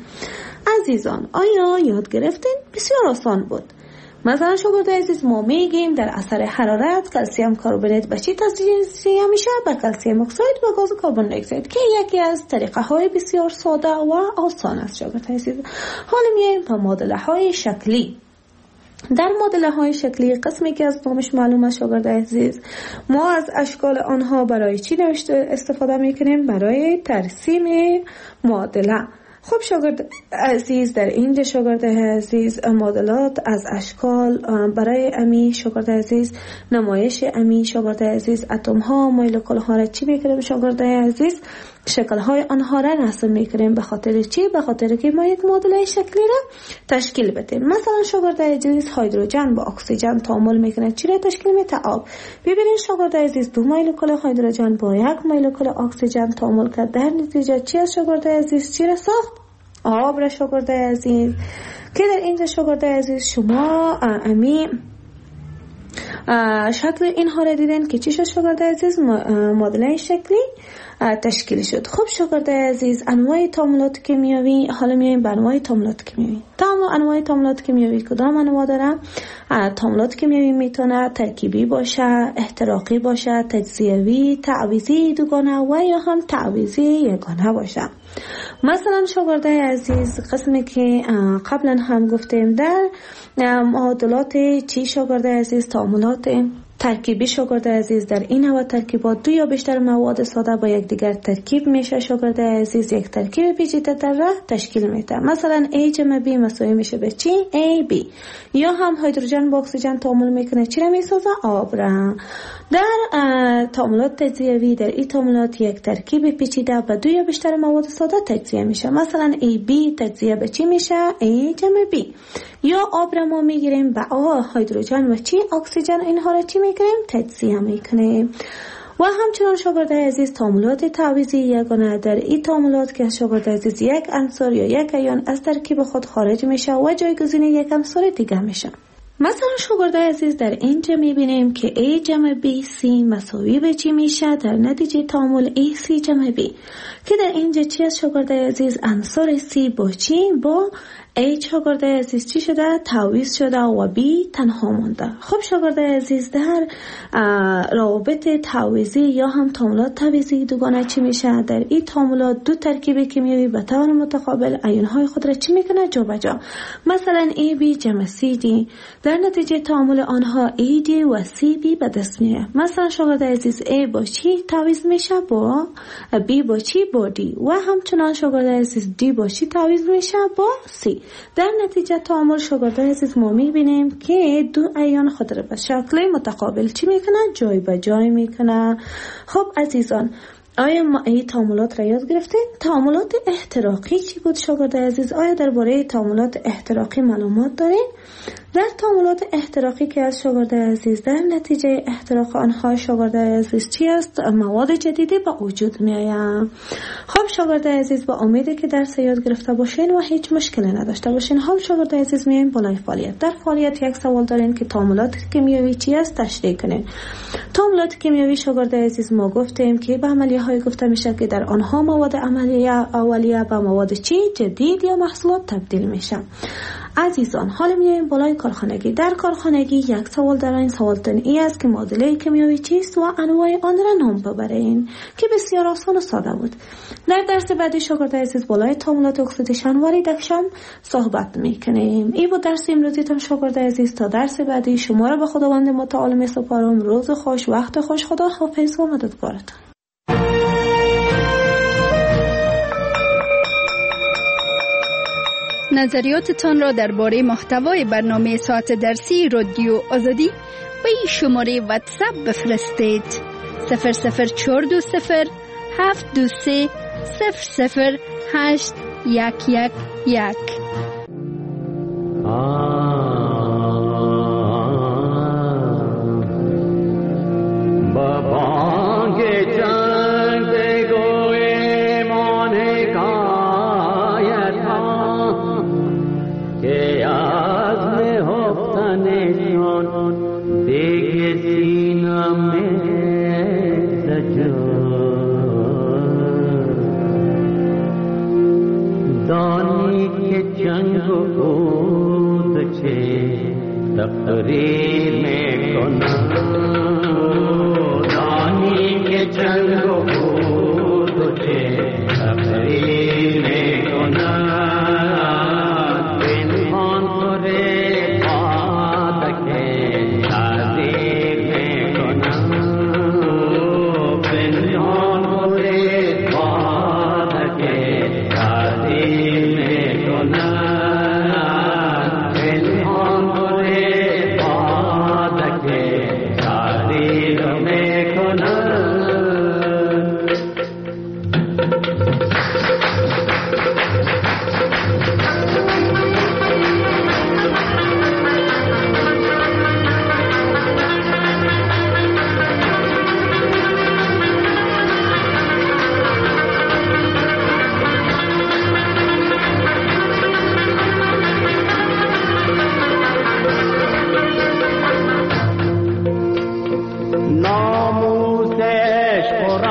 عزیزان، آیا یاد گرفتین؟ بسیار آسان بود. مثلا شاگرد عزیز، ما میگیم در اثر حرارت کلسیم کربونیت به چی تجزیه میشه؟ به کلسیم اکساید و گاز کربن دی اکساید که یکی از طریقه های بسیار ساده و آسان است شاگرد عزیز. حالا میایم به معادله های شکلی. در معادله های شکلی قسمی که از نامش معلومه شاگرد عزیز، ما از اشکال آنها برای چی استفاده میکنیم؟ برای ترسیم معادله. خب شاگرد عزیز، در اینجا شاگرد عزیز مدلات از اشکال برای امی شاگرد عزیز، نمایش امی شاگرد عزیز، اتم ها، مولکول ها را چی میکنیم شاگرد عزیز؟ شکل های آنها را رسم میکنیم. به خاطر چی؟ به خاطر که ما یک مدل شکلی را تشکیل بدیم. مثلا شاگرد عزیز هیدروژن با اکسیژن تعامل میکنه، چی را تشکیل میده؟ آب. ببینید شاگرد عزیز دو مولکول هیدروژن با یک مولکول اکسیژن تعامل کرد، در نتیجه چی از شاگرد عزیز چی را ساخت؟ آب را شاگرد عزیز. که در اینجا شاگرد عزیز شما امی شکل اینها را دیدین که چی شد شاگرد عزیز؟ مدل شکلی تشکیل شد. خب شاگرد عزیز انواع تعاملات کیمیایی، حالا میایم به انواع تعاملات کیمیایی. انواع تعاملات کیمیایی کدام انواع داره؟ تعاملات کیمیایی میتونه ترکیبی باشه، احتراقی باشه، تجزیوی، تعویضی دوگانه و یا هم تعویضی یگانه باشه. مثلا شاگرد عزیز قسمی که قبلا هم گفتیم در معادلات چی شاگرد عزیز؟ تعاملات ترکیبی شاگرد عزیز، در این نوع ترکیبات دو یا بیشتر مواد ساده با یکدیگر ترکیب میشه شاگرد عزیز، یک ترکیب پیچیده تر را تشکیل میده. مثلا A جمع B مساوی میشه به چی؟ AB. یا هم هیدروژن با اکسیژن تعامل میکنه، چی را میسازه؟ آب را. در تعاملات تجزیوی، در این تعاملات یک ترکیب پیچیده با دو یا بیشتر مواد ساده تجزیه میشه. مثلا AB تجزیه به چی میشه؟ A جمع B. یا آب را ما میگیریم با هیدروژن و چی؟ اکسیژن، اینها را چی میکنیم؟ تجزیه میکنیم. و همچنان شاگرد عزیز تعاملات تعویضی یگانه، در این تعاملات که شاگرد عزیز یک عنصر یا یک ایون از ترکیب خود خارج میشه و جایگزین یک عنصر دیگه میشه. مثلا شاگرد عزیز در اینجا میبینیم که A جمع B C مساوی به چی میشه؟ در نتیجه تعامل AC جمع B که در اینجا چی از شاگرد عزیز؟ عنصر C با چی؟ با A شاگرد عزیز چی شده؟ تعویض شده و B تنها مونده. خب شاگرد عزیز در روابط تعویضی یا هم تعاملات تعویضی دوگانه چی میشه؟ در این تعاملات دو ترکیب کیمیایی به طور متقابل ایون‌های خود را چی میکنه؟ جابجا. مثلا AB جمع CD در نتیجه تعامل آنها AD و CB به دست میاد. مثلا شاگرد عزیز A با چی تعویض میشه؟ با B با چی؟ با D. و همچنان شاگرد عزیز D با چی تعویض میشه؟ با C. در نتیجه تعامل شاگرد عزیز ما میبینیم که دو ایون خود را به شکل متقابل چی میکنه؟ جای به جای میکنه. خب عزیزان، آیا ما این تعاملات را یاد گرفتیم؟ تعاملات احتراقی چی بود شاگرد عزیز؟ آیا درباره تعاملات احتراقی معلومات دارین؟ در تعاملات احتراقی که از شاگرد عزیز در نتیجه احتراق آنها شاگرد عزیز چی است؟ مواد جدیدی به وجود می آید. خب شاگرد عزیز با امیدی که درس یاد گرفته باشین و هیچ مشکلی نداشته باشین. حال شاگرد عزیز میایم بالای فعالیت. در فعالیت یک سوال دارین که تعاملات کیمیایی چی است؟ تشریح کنین. تعاملات کیمیایی شاگرد عزیز ما گفتیم که به عملیه های گفته میشه که در آنها مواد عملیه اولیه به مواد چی؟ جدید یا محصولات تبدیل میشه. عزیزان حالا میایم بالای کارخانگی. در کارخانگی یک سوال دارین. سوالتون این است که معادله کیمیایی چیست و انواع آن را نام ببرین، که بسیار آسان و ساده بود. در درس بعدی شاگرد عزیز بالای تعاملات اکسیدیشن و ریدکشن صحبت میکنیم. این بود درس امروزیتون شاگرد عزیز. تا درس بعدی شما را به خداوند متعال میسپارم. روز خوش، وقت خوش، خدا حافظ و مددگارتان. نظریاتتان را درباره محتوای برنامه ساعت درسی رادیو آزادی به این شماره واتساپ بفرستید: 00420 723 00811. तकरीर में कोना दानी के जंग तुझे तकरीर में कोना बिनहान तोरे बात के तादीर में कोना बिनहान तोरे बात के तादीर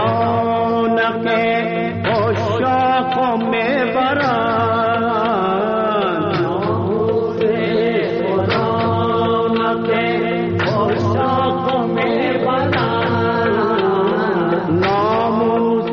رونق عشاق میبرند ناموس رونق عشاق میبرند ناموس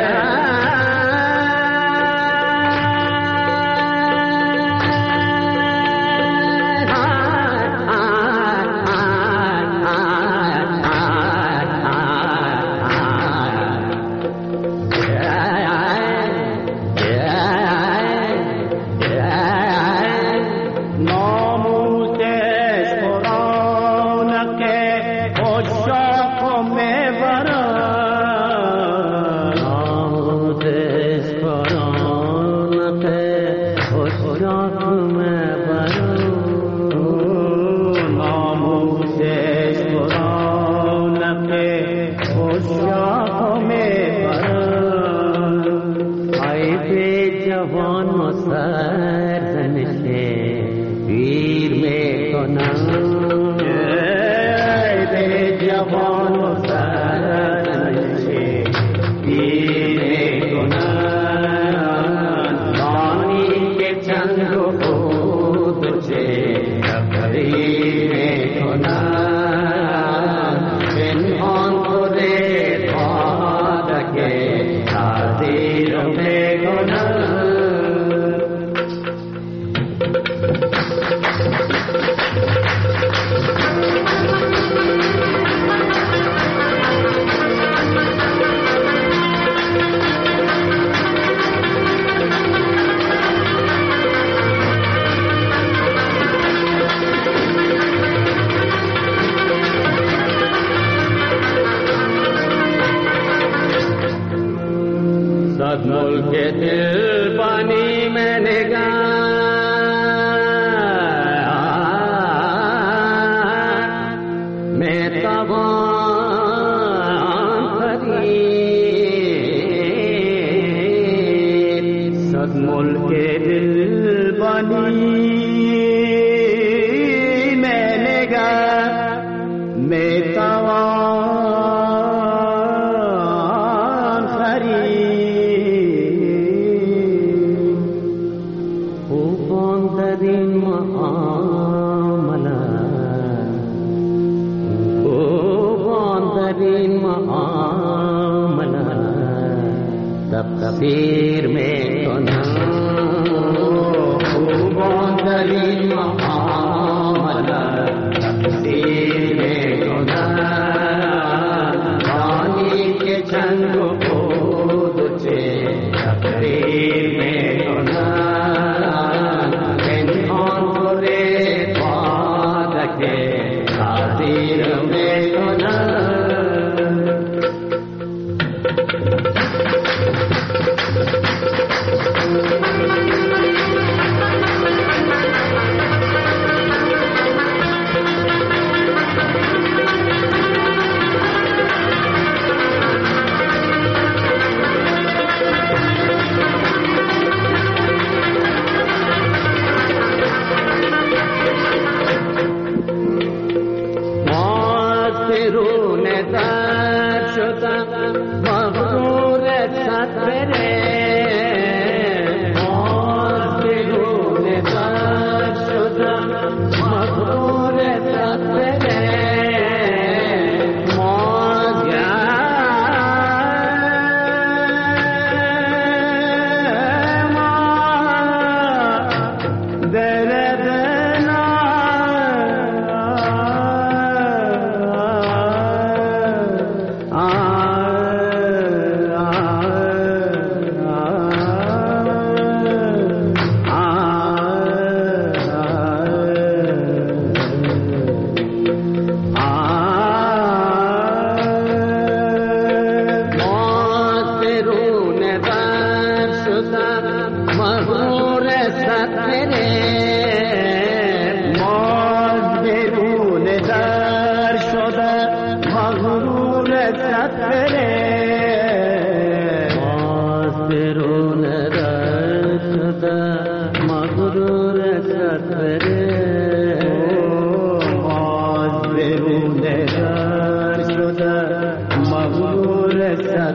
ملک دل بانی میں نگاہ میں توان فرید صد ملک دل بانی میں نگاہ میں توان فرید تفسیر میں کنا خوبان دلیل معاملہ تفسیر میں کنا رانی کے چند خود چے تفسیر میں کنا انسان کو رے پاد کے تفسیر میں کنا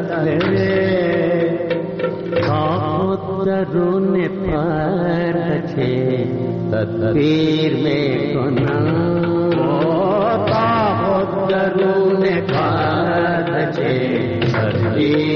درون پر છે તદબીર में કોના درون پر છે તદબીર